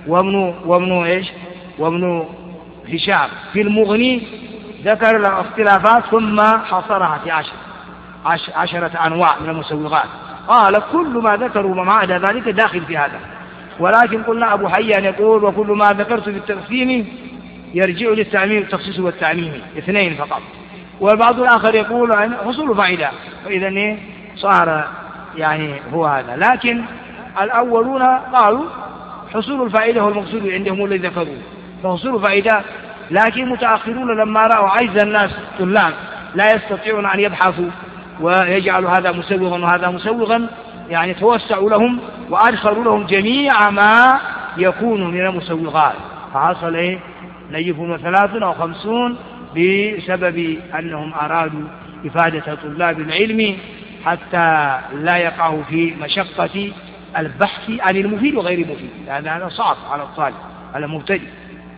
وابن هشام في المغني ذكر الاختلافات ثم حصرها في 10 أنواع من المسوغات، قال كل ما ذكروا وما عدا ذلك داخل في هذا. ولكن قلنا أبو حيان يقول وكل ما ذكرت بالتقسيم يرجع للتعميم، التخصيص والتعميم 2 فقط. والبعض الآخر يقول حصول فائدة، فإذا صار يعني هو هذا. لكن الأولون قالوا حصول الفائدة هو المقصود عندهم الذي ذكروه، فحصول فائدة. لكن متأخرون لما رأوا عجز الناس طلاب لا يستطيعون أن يبحثوا ويجعلوا هذا مسوغا وهذا مسوغا، يعني توسعوا لهم وأدخلوا لهم جميع ما يكون من المسوغات، فحصل نجف 30 أو 50 بسبب أنهم أرادوا إفادة طلاب العلم حتى لا يقعوا في مشقة البحث عن المفيد وغير المفيد، لأن هذا صعب على الطالب على المبتدئ.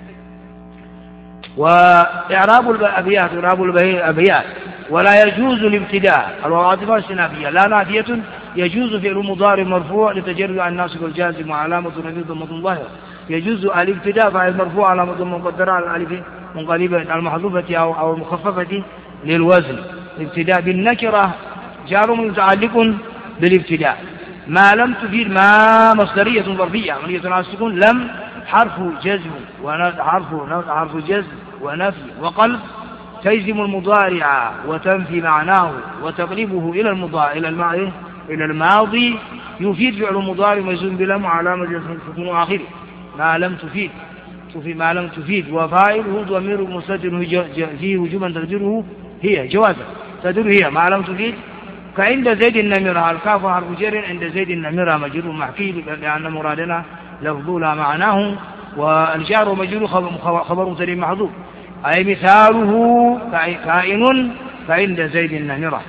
وإعراب الأبيات ولا يجوز الابتداء، الواجبة السنافية لا نافية، يجوز فعل مضارع مرفوع لتجرد عن الناصب والجازم وعلامة نفي ضمة ظاهرة. يجوز الابتداء فاعل مرفوع علامة مقدرة على الألف منقلبة المحذوفة أو المخففة للوزن. الابتداء بالنكرة جار متعلق بالابتداء. ما لم تفيد ما مصدرية ظرفية مبنية على السكون. لم حرف جزم حرف جزم ونفي وقلب تجزم المضارع وتنفي معناه وتقلبه إلى الماضي. يفيد فعل مضارع مجزوم بلم وعلامة جزم سكون آخره. ما لم تفيد وفاعله ضمير مستتر فيه وجوبا تقديره هي جوازا تدل هي ما لم تفيد. فعند زيد النمرة الكاف حرف جر عند زيد النمرة مجرور محكي لأن مرادنا لفظ لا معناه. والجار مجرور خبر مبتدأ محذوف أي مثاله كائن فعند زيد النمرة.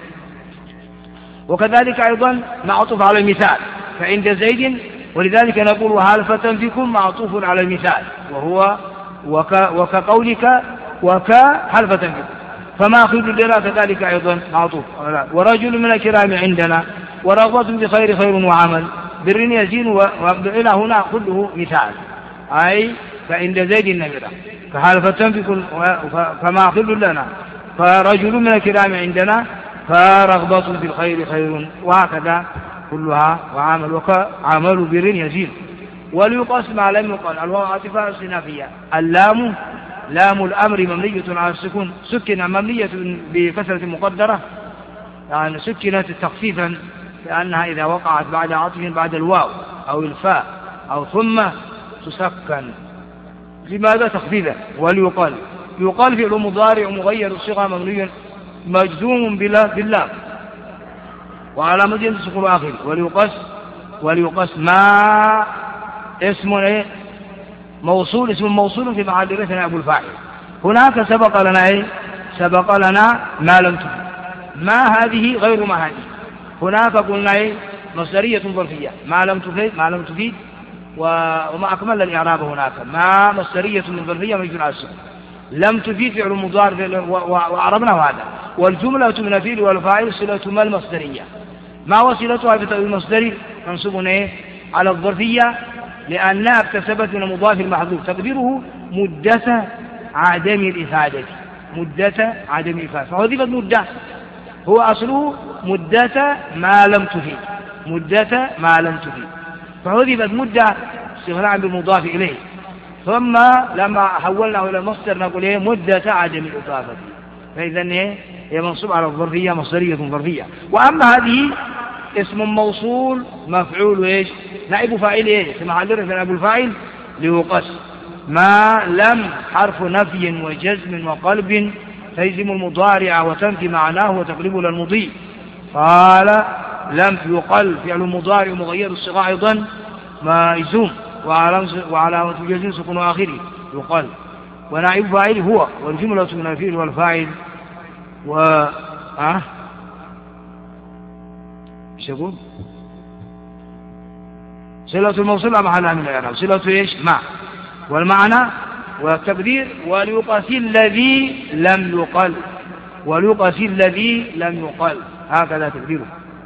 وكذلك أيضا معطوف على المثال فعند زيد. ولذلك نقول هالفة فيكم معطوف على المثال وهو وكقولك وكهالفة فيكم. فما خذ لنا كذلك أيضا معطوف. ورجل من الكرام عندنا ورغبة بخير خير وعمل بر يزين وإلى هنا كله مثال أي فعند زيد النمرة فهالفة فيكم فما خذ لنا فرجل من الكرام عندنا فرغبة بالخير خير وهكذا كلها وعمل وكعمل بر يزين. وليقاس ما لم يقل الواو عاطفة استئنافية. اللام لام الأمر مبنية على السكون سكن مبنية بكسرة مقدرة يعني سكنت تخفيفا لأنها إذا وقعت بعد عطف بعد الواو أو الفاء أو ثم تسكن. لماذا تخفيفا؟ وليقال يقال فعل مضارع مغير الصيغة مبني مجزوم باللام وعلى مدين سكون آخر. وليقاس ما اسم موصول اسم موصول في محل رفع أبو الفاعل. هناك سبق لنا ما لم تفيد. ما هذه غير ما هذه. هناك قلنا مصدرية ظرفية ما لم تفيد وما أكمل الإعراب. هناك ما مصدرية ظرفية مجرور على السكون. لم تفيد فعل مضارع وعربنا هذا. والجملة من الفعل والفاعل صلة ما المصدرية. ما وصلتها بالمصدر منصوب على الظرفية لأنها اكتسبت من المضاف المحذوف تقديره مدة عدم الإفادة. فحذفت مدة هو أصله مدة ما لم تفيد فحذفت مدة استغناء بالمضاف إليه. ثم لما حولناه إلى المصدر نقول مدة عدم الإضافة. فإذا هي منصوب على الظرفية مصدرية ظرفية. وأما هذه اسم موصول مفعول نائب فاعل في محل رفع أبو الفاعل ليقص. ما لم حرف نفي وجزم وقلب تجزم المضارع وتنفي معناه وتقلبه للمضي. قال لم يقل فعل مضارع مغير الصيغة أيضا مجزوم وعلامة جزم سكون آخره يقال. ونائب فاعل هو والجملة من الفعل والفاعل يقول صلة الموصول محلها من الإعراب. صلة ما والمعنى والتقدير وليقاس الذي لم يقل هكذا تقديره.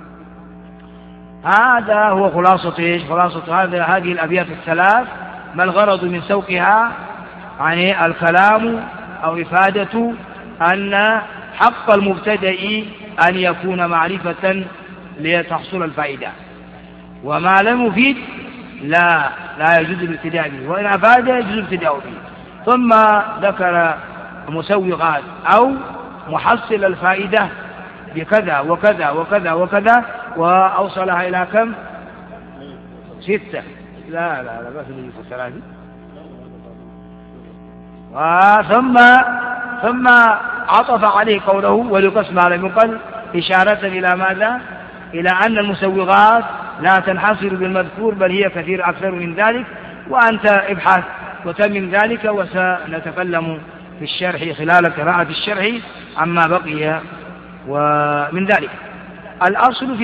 هذا هو خلاصة هذه الأبيات الثلاث. ما الغرض من سوقها؟ يعني الكلام أو إفادة أن حق المبتدأ أن يكون معرفة لتحصل الفائدة. وما لم يفيد لا يجوز الابتداء به وإن أفاد يجوز الابتداء به. ثم ذكر مسوغات أو محصل الفائدة بكذا وكذا وكذا وكذا وأوصلها إلى كم؟ 6. لا بس نجي في 3. ثم عطف عليه قوله وليقص ما لم يقل إشارة إلى ماذا؟ إلى أن المسوغات لا تنحصر بالمذكور بل هي كثير أكثر من ذلك. وأنت ابحث وتمم ذلك وسنتكلم في الشرح خلال قراءة الشرح عما بقي ومن ذلك. الأصل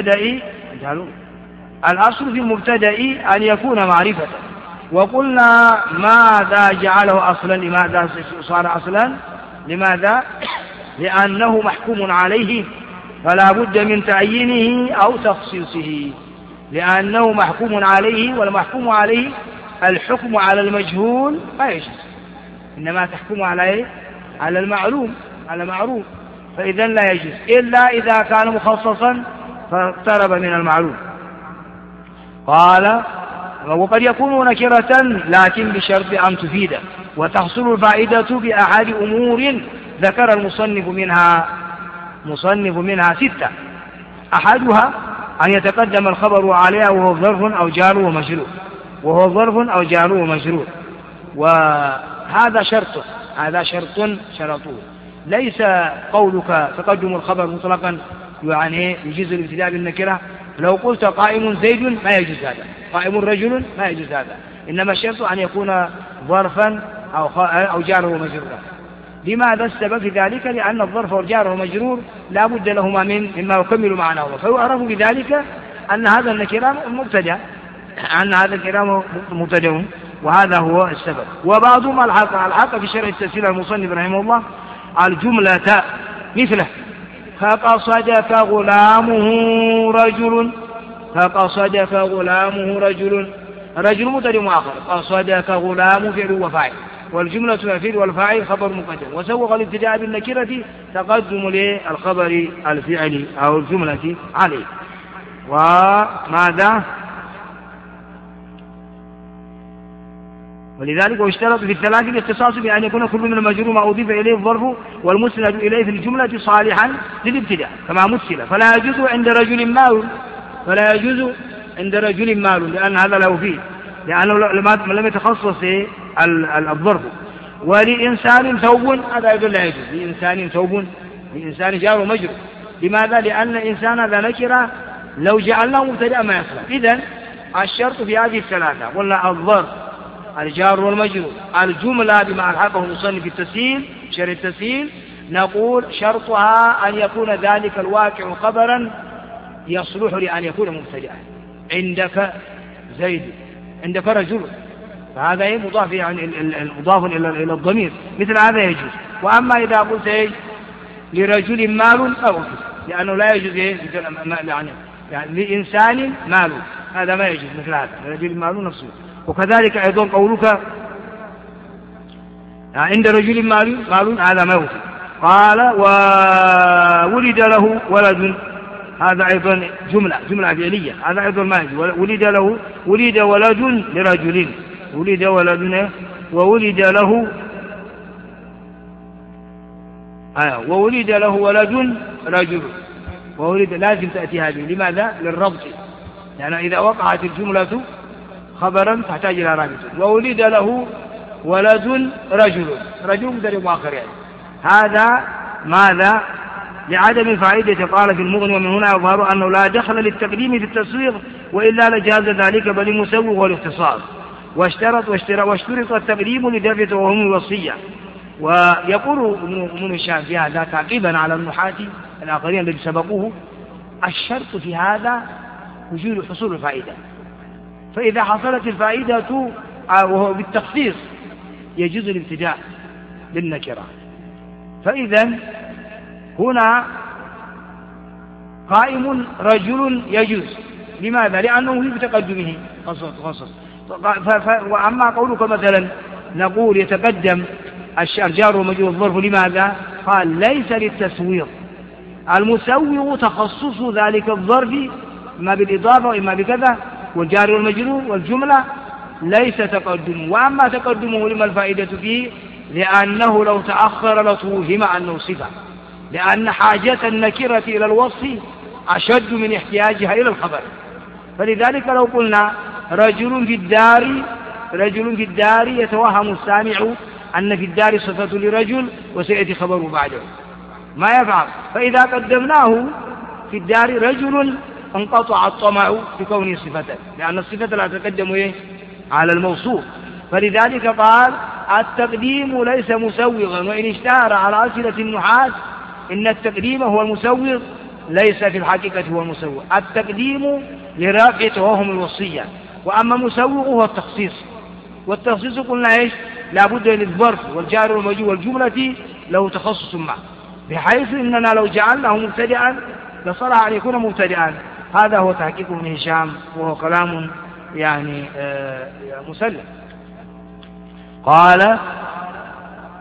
في المبتدأ أن يكون معرفة. وقلنا ماذا جعله أصلا؟ لماذا صار أصلا؟ لماذا؟ لأنه محكوم عليه فلا بد من تعيينه أو تخصيصه. لأنه محكوم عليه والمحكوم عليه الحكم على المجهول لا يجوز. إنما تحكم على إيه؟ على المعلوم، على معروف، فإذا لا يجوز إلا إذا كان مخصصا فاقترب من المعلوم. قال وقد يكون نكرة لكن بشرط أن تفيد، وتحصل الفائدة بأحد أمور ذكر المصنف منها 6. أحدها أن يتقدم الخبر عليها وهو ظرف أو جار ومجرور، وهذا شرط، هذا شرطه. ليس قولك تقدم الخبر مطلقا يعني يجوز الابتداء بالنكرة. لو قلت قائم زيد ما يجوز هذا، قائم رجل ما يجوز هذا، إنما الشرط أن يكون ظرفا أو جار ومجرورا. لماذا السبب في ذلك؟ لأن الظرف والجار والمجرور لا بد لهما مما يكمل معناه، فيعرف بذلك أن هذا النكرة مبتدأ، وهذا هو السبب. وبعضهم الحق في شرح التفسير المصنف رحمه الله الجملة مثله فقصدك غلامه رجل مبتدأ مؤخر، قصدك غلام فعل وفاعل، والجملة فعل والفاعل خبر مقدم، وسوغ الابتداء بالنكرة تقدم للخبر الفعل أو الجملة عليه. وماذا؟ ولذلك واشترط في الثلاث الاختصاص بأن يكون كل من المجرور ما أضيف إليه الظرف والمسند إليه في الجملة صالحا للابتداء كما مثل. فلا يجوز عند رجل مال لأن هذا له فيه، لأنه لم يتخصص الظرف. ولإنسان ثوب هذا أيضا لا يجوز، لإنسان ثوب، لإنسان جار ومجرور. لماذا؟ لأن الإنسان هذا نكرة لو جعلناه مبتدأ ما يصلح. إذن الشرط في هذه الثلاثة قلنا الظرف، الجار والمجرور، الجملة بما ألحقه المصنف في التسهيل شرح التسهيل، نقول شرطها أن يكون ذلك الواقع خبرا يصلح لأن يكون مبتدأ. عندك زيد، عندك رجل، فهذا مضاف يعني مضاف إلى الضمير، مثل هذا يجوز. وأما إذا قلت لرجل مال أو لأنه لا يجوز يعني لإنسان مال، هذا ما يجوز مثل هذا، لرجل مال نفسه. وكذلك أيضا قولك عند رجل مال هذا ما يوجد. قال وولد له ولد، هذا أيضا جملة فعلية، هذا أيضا ما يجوز. ولد ولد لرجل، وولد له ولد رجل، وولد لازم تأتي هذه. لماذا؟ للربط، يعني إذا وقعت الجملة خبرا تحتاج إلى رابط. وولد له ولد رجل مدرب آخر، يعني هذا ماذا؟ لعدم الفائدة. قال في المغني ومن هنا يظهر أنه لا دخل للتقديم في التصوير وإلا لجاز ذلك بل المسوغ والاختصاص. واشترط التقديم لدفع توهم الوصية. ويقول ابن هشام في هذا تعقيبا على النحاة الآخرين الذين سبقوه الشرط في هذا وجود حصول الفائدة، فإذا حصلت الفائدة وهو بالتخصيص يجوز الابتداء بالنكرة. فإذا هنا قائم رجل يجوز، لماذا؟ لأنه بتقدمه خصص. وأما قولك مثلا نقول يتقدم الجار ومجرور الظرف، لماذا؟ قال ليس للتسوير، المسوغ تخصص ذلك الظرف إما بالإضافة وإما بكذا، والجار والمجرور والجملة ليس تقدمه. وأما تقدمه لما الفائدة فيه؟ لأنه لو تأخر لتوهم أنه صفة، لأن حاجة النكرة إلى الوصف أشد من احتياجها إلى الخبر. فلذلك لو قلنا رجل في الدار يتوهم السامع أن في الدار صفة لرجل وسيأتي خبره بعده، ما يفعل. فإذا قدمناه في الدار رجل انقطع الطمع في كونه صفة، لأن الصفة لا تقدم على الموصوف. فلذلك قال التقديم ليس مسوغا، وإن اشتهر على أسئلة النحاة إن التقديم هو المسوغ، ليس في الحقيقة هو المسوغ. التقديم لرفع توهم الوصية، وأما مسوغ هو التخصيص. والتخصيص قلنا لا بد للظرف والجار والمجرور والجملة له تخصص معه، بحيث إننا لو جعلناه مبتدئا لصلح أن يكون مبتدئا. هذا هو تحقيق ابن هشام، وهو كلام يعني مسلم. قال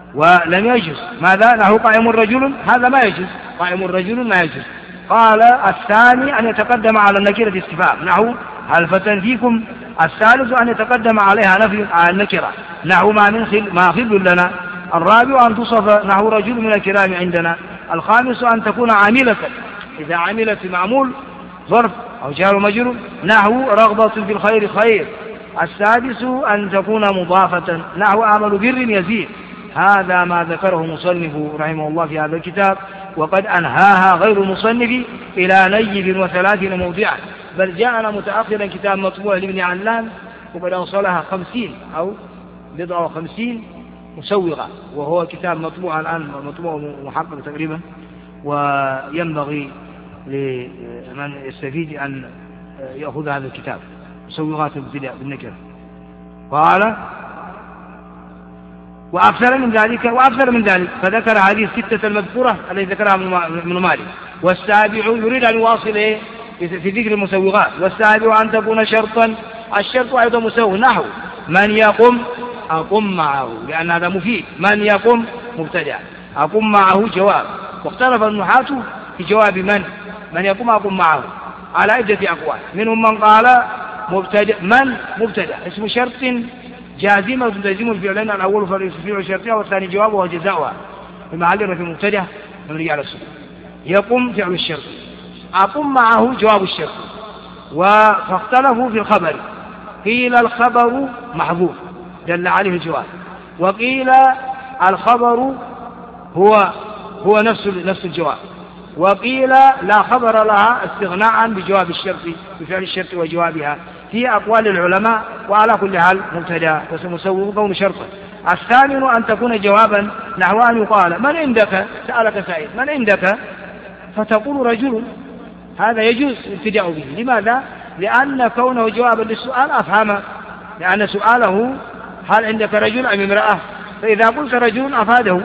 ولم يجوز. ماذا؟ نحو قائم رجل، هذا ما يجوز، قائم رجل ما يجوز. قال الثاني أن يتقدم على النكرة استفهام، نحو هل فتن فيكم. الثالث أن يتقدم عليها نفي على النكرة، نحو ما خل لنا. الرابع أن تصف نحو رجل من الكرام عندنا. الخامس أن تكون عاملة، إذا عملت معمول ظرف أو جار مجرور، نحو رغبة في الخير خير. السادس أن تكون مضافة، نحو أعمل بر يزيد. هذا ما ذكره مصنف رحمه الله في هذا الكتاب، وقد أنهاها غير مصنف إلى نيف 30 موضعا، بل جاءنا متأخرا كتاب مطبوع لابن علان وقد أوصلها 50 أو بضع و50 مسوغة، وهو كتاب مطبوع الآن، مطبوع محقق تقريبا، وينبغي لمن يستفيد أن يأخذ هذا الكتاب مسوغات الابتداء بالنكرة. قال وأكثر من ذلك فذكر هذه الستة المذكورة التي ذكرها ابن مالك. والسابع يريد أن يواصل في ذكر المسوغات. والسابع أن تكون شرطا، الشرط أيضا مسوغ، نحو من يقم أقم معه، لأن هذا مفيد. من يقم مبتدأ، أقم معه جواب. واختلف النحاة في جواب من يقم أقم معه على عدة أقوال، منهم من قال من مبتدأ اسم شرط جازمة تلزم الفعلين، الأول فعل شرطها والثاني جوابه وجزاؤها، بمحل رفع مبتدأ مبني على السكون. يقوم فعل الشرط، أقم معه جواب الشرط. فاختلفوا في الخبر، قيل الخبر محذوف دل عليه الجواب، وقيل الخبر هو نفس الجواب، وقيل لا خبر لها استغناء بجواب الشرط بفعل الشرط وجوابها. في أقوال العلماء، وعلى كل حال مبتدأ وسمسوغ كون شرطا. الثامن أن تكون جوابا، نحو أن يقال من عندك، سألك سائل من عندك فتقول رجل، هذا يجوز الابتداء به. لماذا؟ لأن كونه جوابا للسؤال أفهم، لأن سؤاله هل عندك رجل أم امرأة، فإذا قلت رجل أفاده.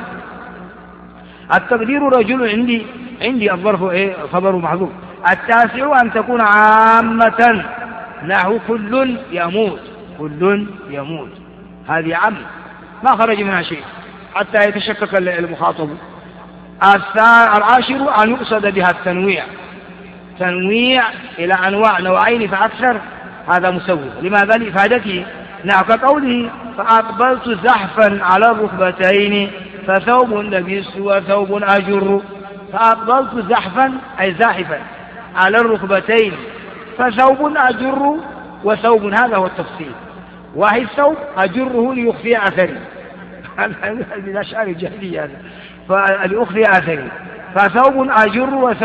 التقدير رجل عندي الظرف خبر محذوف. التاسع أن تكون عامة، نحو كل يموت، هذه عام ما خرج منها شيء حتى يتشكك المخاطب. العاشر أن يقصد بها تنويع إلى أنواع نوعين فأكثر، هذا مسوغ. لماذا؟ لإفادته، نحو كقوله فأقبلت زحفا على الركبتين فثوب لبس وثوب أجر. فأقبلت زحفا أي زاحفا على الركبتين، فثوب أجر وثوب، هذا هو التفصيل. وهي الثوب أجره ليخفي أثري، هذا الأشعار الجاهلية، فليخفي أثري. فثوب أجر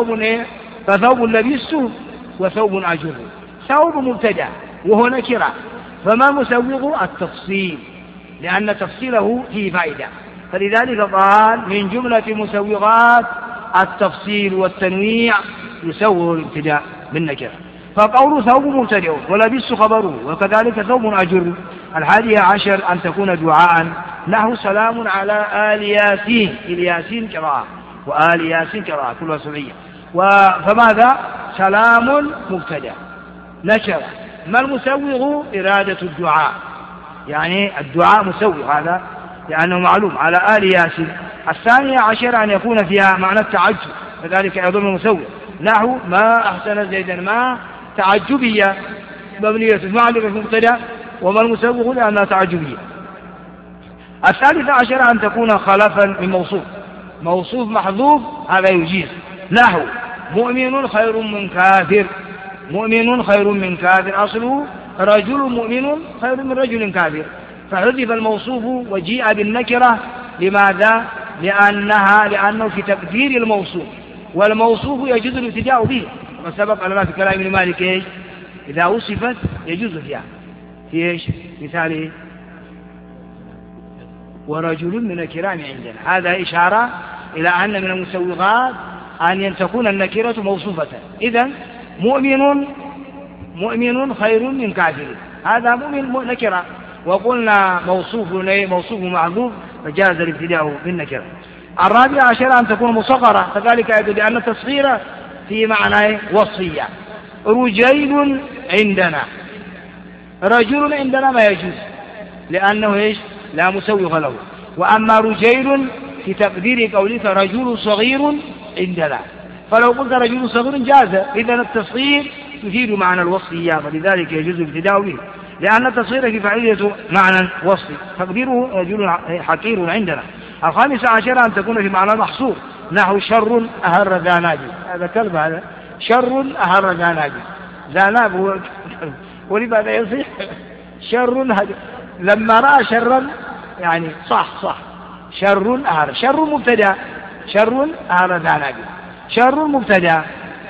فثوب لبسته وثوب أجر. ثوب مبتدأ وهو نكرة، فما مسوغ التفصيل، لأن تفصيله فيه فائدة، فلذلك قال من جملة مسوغات التفصيل والتنويع يسوغ الابتداء بالنكرة. فقول ثوب مبتدأ ولبس خبره، وكذلك ثوب أجر. 11 أن تكون دعاء، نحو سلام على آل ياسين، الياسين قراءة وآل ياسين قراءة كلها سبعية. فماذا؟ سلام مبتدأ نكرة. ما المسوغ؟ إرادة الدعاء، يعني الدعاء مسوغ، هذا لأنه معلوم على آل ياسين. 12 أن يكون فيها معنى التعجب، كذلك أيضا مسوغ، نحو ما أحسن زيدا، ما تعجبية مبنية المعرفة مبتدأ، وما المسوغ لأنها تعجبية. 13 أن تكون خلفا من موصوف محذوف، هذا يجيز، نحو مؤمن خير من كافر، أصله رجل مؤمن خير من رجل كافر، فحذف الموصوف وجيء بالنكرة. لماذا؟ لأنه في تقدير الموصوف، والموصوف يجوز الابتداء به، وسبق لنا في كلام ابن مالك إذا وصفت يجوز فيها في مثاله ورجل من الكرام عندنا. هذا إشارة إلى أن من المسوغات أن تكون النكرة موصوفة. إذن مؤمن خير من كافر، هذا مؤمن نكرة، وقلنا موصوف معذوف، فجاز الابتداء بالنكرة. 14 أن تكون مصغرة، كذلك أيضا لأن التصغير في معنى وصية. رجيل عندنا، رجل عندنا ما يجوز، لأنه لا مسوغ له. وأما رجيل في تقدير قولك رجل صغير عندنا، فلو قلت رجل صغير جاز، إذن التصغير يفيد معنى الوصفية، فلذلك يجوز الابتداء به، لأن التصغير في فعلية معنى وصفي، تقديره رجل حقير عندنا. الخامس عشر أن تكون في معنى محصور، نحو شر أهر ذا نابي، هذا كلب، هذا شر أهر ذا نابي، ذا ناب هو ولماذا يصيح شر لما رأى شرا يعني صح شر أهر، شر مبتدأ، شر أهر ذا نابي، شر مبتدأ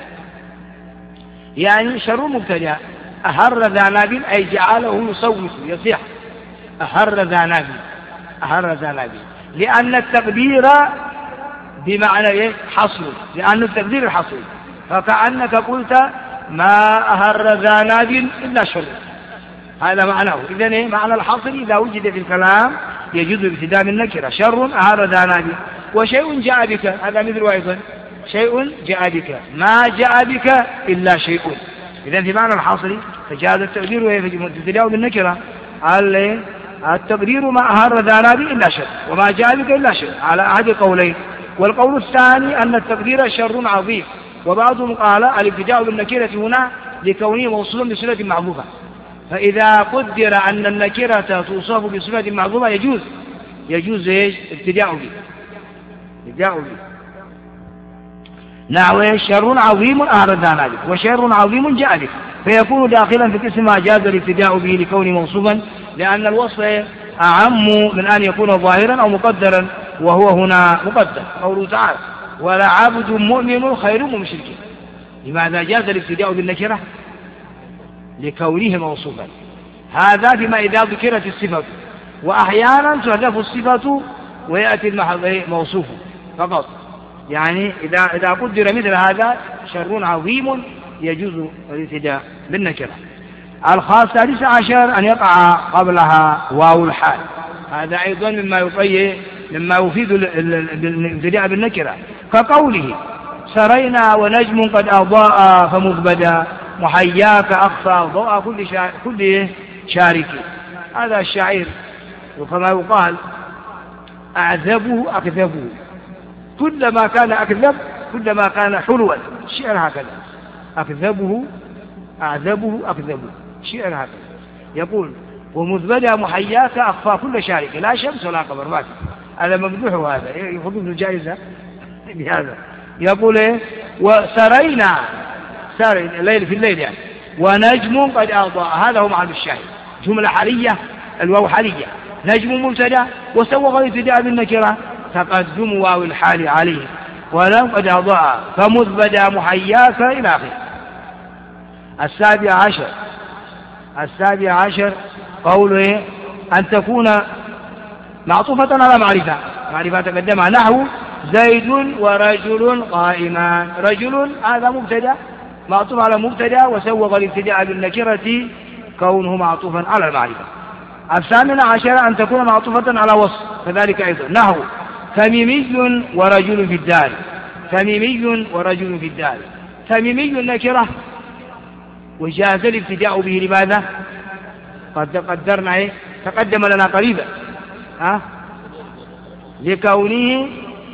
يعني شر مبتدأ، أهر ذا ناب أي جعله يصوت يصيح، أهر ذا ناب، أهر ذا ناب، لأن التقدير بمعنى حصر، لأن التقدير الحصر، فكأنك قلت ما أهر ذا ناب إلا شر، هذا معناه. إذن معنى الحصر إذا وجد في الكلام يجوز ابتداء النكرة، شر أهر ذا ناب. وشيء جاء بك، هذا مثل أيضا شيء جاء بك، ما جاء بك إلا شيء، إذن في معنى الحصر فجاز التقدير وابتداء بالنكرة، التقدير ما أهر ذا ناب إلا شر، وما جاء بك إلا شيء، على أحد قولين. والقول الثاني أن التقدير شر عظيم، وبعضهم قال الابتداء بالنكرة هنا لكونه موصولا بصفة محذوفة، فإذا قدر أن النكرة توصف بصفة محذوفة يجوز ابتداء به، نحو شر عظيم أهر ذا ناب وشر عظيم جاء به، فيكون داخلا في قسم ما جاز الابتداء به لكونه موصوفا، لأن الوصف أعم من أن يكون ظاهرا أو مقدرا، وهو هنا مقدر، قوله تعالى ولعبد مؤمن خير من مشرك. لماذا جاز الابتداء بالنكرة؟ لكونه موصوفا، هذا فيما إذا ذكرت الصفة، وأحيانا تحذف الصفة ويأتي المحذوف موصوف فقط، يعني إذا قدر مثل هذا شر عظيم يجوز الابتداء بالنكرة. السادس عشر أن يقع قبلها واو الحال، هذا أيضا مما يفيد الابتداء بالنكرة، كقوله سرينا ونجم قد أضاء فمذبدا محياك أخفى ضوء كل شارك، هذا الشعير، وكما يقال أعذبه أكذبه، كلما كان أكذب كلما كان حلوا، الشعر هكذا، أكذبه أعذبه أكذبه، الشعر هكذا يقول ومذبدا محياك أخفى كل شارك، لا شمس ولا قمر، ما هذا ممدوح، هذا يخذ له جائزة بهذا. يقول وسرينا سار الليل في الليل يعني، ونجم قد أضاء، هذا هو معنى الشاهد، جملة حالية، الواو حالية، نجم مبتدا وسوغ الابتداء بالنكرة تقدم واو الحال عليه، ولم قد أضاء فمذبدا محياك إلى آخره. السابع عشر قوله أن تكون معطوفة على معرفة تقدمها، نحو زيد ورجل قائمان، رجل هذا مبتدا معطوف على مبتدا وسوغ الابتداء بالنكرة كونه معطوفا على المعرفة. الثامن عشر أن تكون معطوفة على وصف، كذلك أيضا، نحو تميمي ورجل في الدار، تميمي ورجل في الدار، تميمي نكرة وجاز الابتداء به، لماذا؟ قد قدرنا تقدم لنا قريبا، لكونه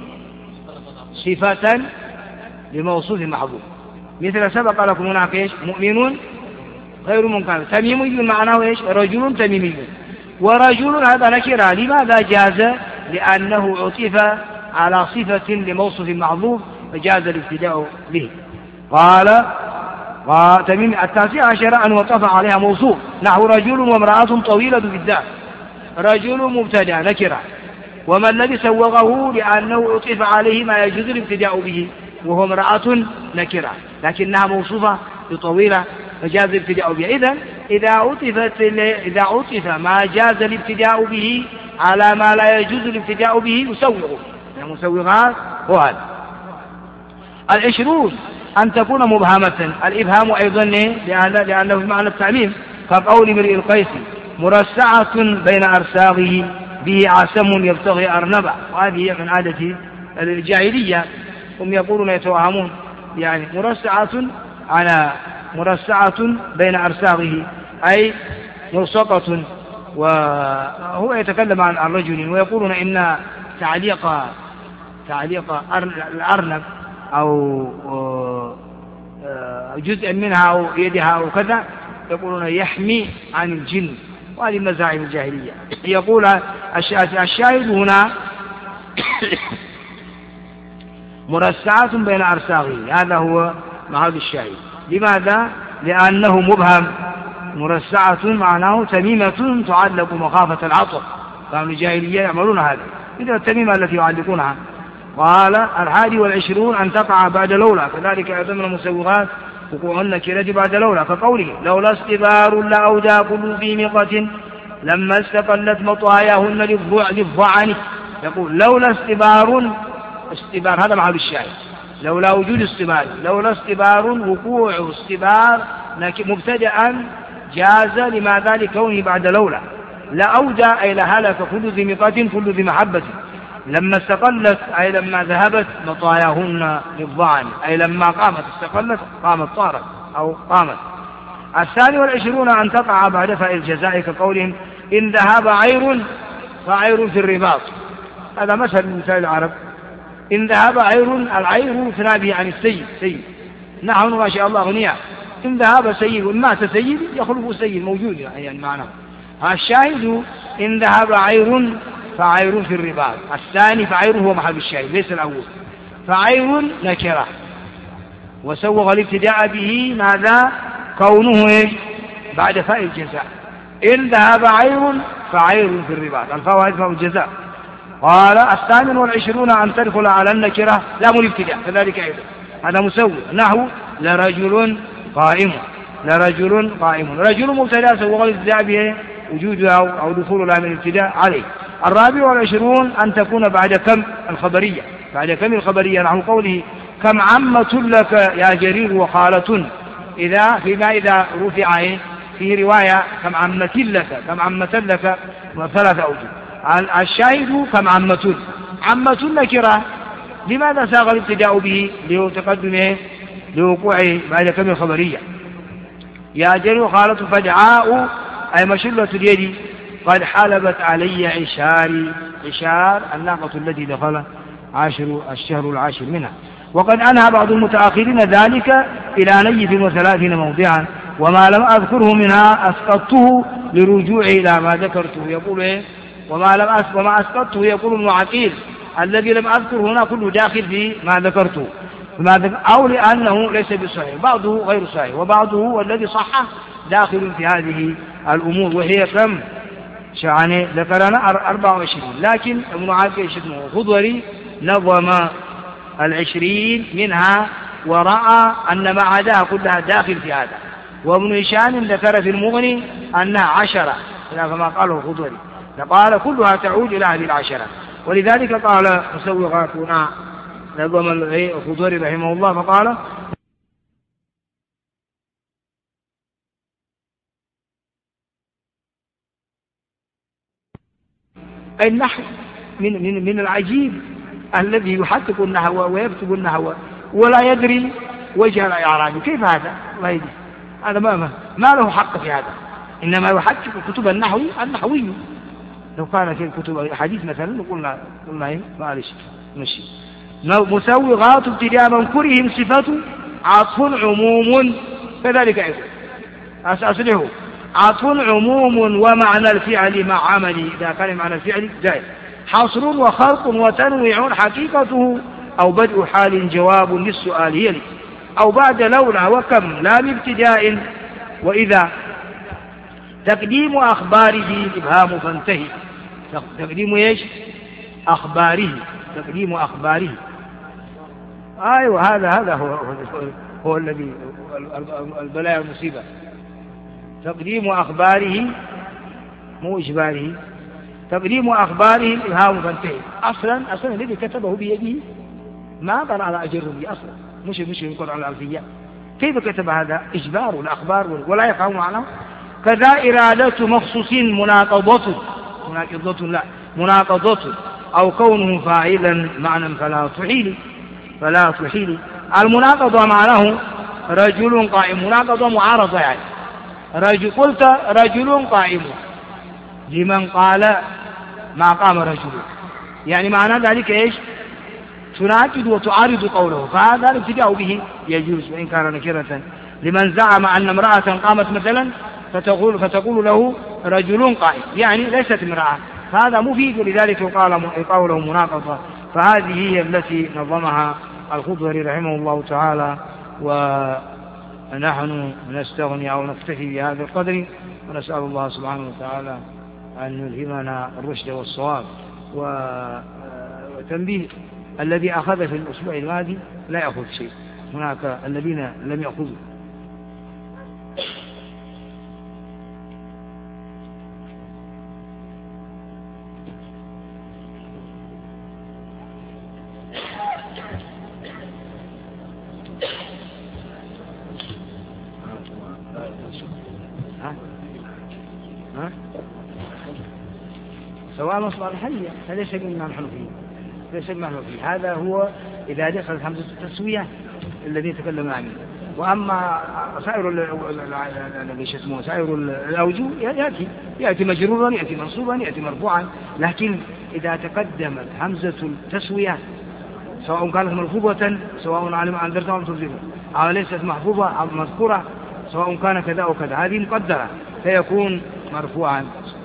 صفة لموصوف محذوف، مثل سبق لكم هناك ايش؟ مؤمن غير منكر، تميمي معناه ايش؟ رجل تميمي، ورجل هذا نكرة، لماذا جاز؟ لأنه عطف على صفة لموصوف محذوف فجاز الابتداء به. قال وتميم. التاسع عشر أن وقف عليها موصوف، نحو رجل وامرأة طويلة في الدار، رجل مبتدا نكرة، وما الذي سوغه؟ لأنه عطف عليه ما يجوز الابتداء به، وهو امرأة نكرة لكنها موصوفة بطويلة فجاز الابتداء به. إذن إذا عطف ما جاز الابتداء به على ما لا يجوز الابتداء به يسوغه، المسوغات هو هذا. 20 أن تكون مبهمة، الإبهام أيضا لأنه بمعنى التعميم، كقول امرئ القيس مرسعة بين أرساغه به عسم يبتغي أرنبا، وهذه من عادة الجاهلية، هم يقولون يتوهمون يعني مرسعة بين أرساغه أي ملصقة وهو يتكلم عن رجل ويقولون إن تعليق الأرنب أو جزء منها أو يدها أو كذا يقولون يحمي عن الجن، وهذه مذاهب الجاهلية. يقول الشاهد هنا مرسعات بين أرساغه، هذا هو محل الشاهد. لماذا؟ لأنه مبهم. مرسعة معناه تميمة تعلق مخافة العطر، كانوا الجاهلية يعملون هذا، إذا التميمة التي يعلقونها. قال 21 أن تقع بعد لولا، كذلك أيضا من المسوغات وقوعهن كرة بعد لولا، كقوله لولا استبار لأودى كل ذي مقة لما استقلت مطاياهن للظعن. يقول لولا استبار هذا محل الشاهد، لولا وجود استبار، لولا استبار وقوع استبار مبتدأ جاز لماذا؟ لكونه بعد لولا. لأودى أي لهلك كل ذي مقة كل ذي محبة، لما استقلت أي لما ذهبت مطاياهن للظعن، أي لما قامت استقلت قامت طارت أو قامت. 22 أن تقع بعد فاء الجزاء، كقولهم إن ذهب عير فعير في الرباط، هذا مثل من مثال العرب. إن ذهب عير، العير تنابي عن السيد، نحن ما شاء الله غنياء. إن ذهب سيد، مات سيد يخلف سيد موجود يعني معناه. الشاهد إن ذهب عير فعير في الرباط. الثاني فعير هو محل الشاهد ليس الأول، فعير نكرة وسوغ الابتداء به ماذا؟ كونه بعد فاء الجزاء. إن ذهب عير فعير في الرباط، الفاء فاء الجزاء. قال 28 أن تدخل على النكرة لام الابتداء، كذلك أيضا هذا مسوغ، نحو لرجل قائم، لرجل قائم، رجل مبتدأ سوغ الابتداء به وجودها أو دخول لام الابتداء عليه. 24 أن تكون بعد كم الخبرية، بعد كم الخبرية، نحو قوله كم عمة لك يا جرير وخالة، إذا رفع في رواية كم عمة لك، كم عمة لك، وثلاثة أوجه. الشاهد كم عمة نكرة، لماذا ساغ الابتداء به؟ لتقدمه لوقوعه بعد كم الخبرية. يا جرير وخالة فدعاء أي مشلة اليد قد حلبت علي عشاري، عشار الناقة التي دخل الشهر العاشر منها. وقد أنهى بعض المتأخرين ذلك إلى نيف 30 موضعا، وما لم أذكره منها أسقطته لرجوعي إلى ما ذكرته. يقول وما أسقطته يقول ابن عقيل الذي لم أذكر هنا كله داخل في ما ذكرته، أو لأنه ليس بصحيح، بعضه غير صحيح وبعضه والذي صحه داخل في هذه الأمور. وهي كم؟ يعني ذكرنا 24، لكن ابن عقيل الخضري نظم 20 منها ورأى أن ما عداها كلها داخل في هذا. وابن هشام ذكر في المغني أنها 10 كما قاله الخضري، فقال كلها تعود إلى هذه 10. ولذلك قال مسوغاتنا نظم الخضري رحمه الله فقال النحو من العجيب الذي يحقق النحو ويكتب النحو ولا يدري وجه الإعراب، كيف هذا؟ الله يدري، هذا ما له حق في هذا، إنما يحقق كتب النحوي. لو كان في كتب الحديث مثلا قلنا معلش مشي. مسوغات ابتداء منكرهم صفة عطف عموم، كذلك أيضا أصله عطف عموم ومعنى الفعل مع عمله، إذا كان معنى الفعل جائز، حصر وخلق وتنويع حقيقته، أو بدء حال جواب للسؤال يلي، أو بعد لولا وكم لا بابتداء، وإذا تقديم أخباره إبهام فانتهي. تقديم إيش؟ أخباره، تقديم أخباره. أيوة هذا هو الذي البلاء المصيبة. تقديم أخباره مو إجباره، تقديم أخباره إبهام فانتهي. أصلا الذي كتبه بيده ما قال على أجره أصلا، مش يقول على الألفية. كيف كتب هذا؟ إجبار الأخبار ولا يفهم معناه. كذا إرادة مخصوص مناقضة أو كونه فاعلا معنى فلا تحيل. المناقضة معناه رجل قائم، مناقضة معارضة يعني. قلت رجل قائم، لمن قال ما قام رجل، يعني معنى ذلك إيش؟ تناقض وتعارض قوله، فهذا الابتداء به يجوز وإن كان نكرة. لمن زعم أن امرأة قامت مثلا فتقول له رجل قائم، يعني ليست امرأة، هذا مفيد، ولذلك يقال له مناقضة. فهذه هي التي نظمها الخضري رحمه الله تعالى، ونحن نستغني أو نكتفي بهذا القدر، ونسأل الله سبحانه وتعالى أن يلهمنا الرشد والصواب. وتنبيه: الذي أخذ في الأسبوع الماضي لا يأخذ شيء، هناك الذين لم يأخذوا. سواء مصدر الحلية هذا شيء مما نحن فيه، هذا هو إذا دخلت همزة التسوية الذي تكلم عنه. وأما سائر الأوجه يأتي مجرورا، يأتي منصوبا، يأتي مرفوعا، لكن إذا تقدمت همزة التسوية سواء كانت مرفوعة، سواء علم أنذرتها أم تنذرها، أو ليست محفوظة أو مذكورة، سواء كان كذا أو كذا، هذه مقدرة فيكون مرفوعا.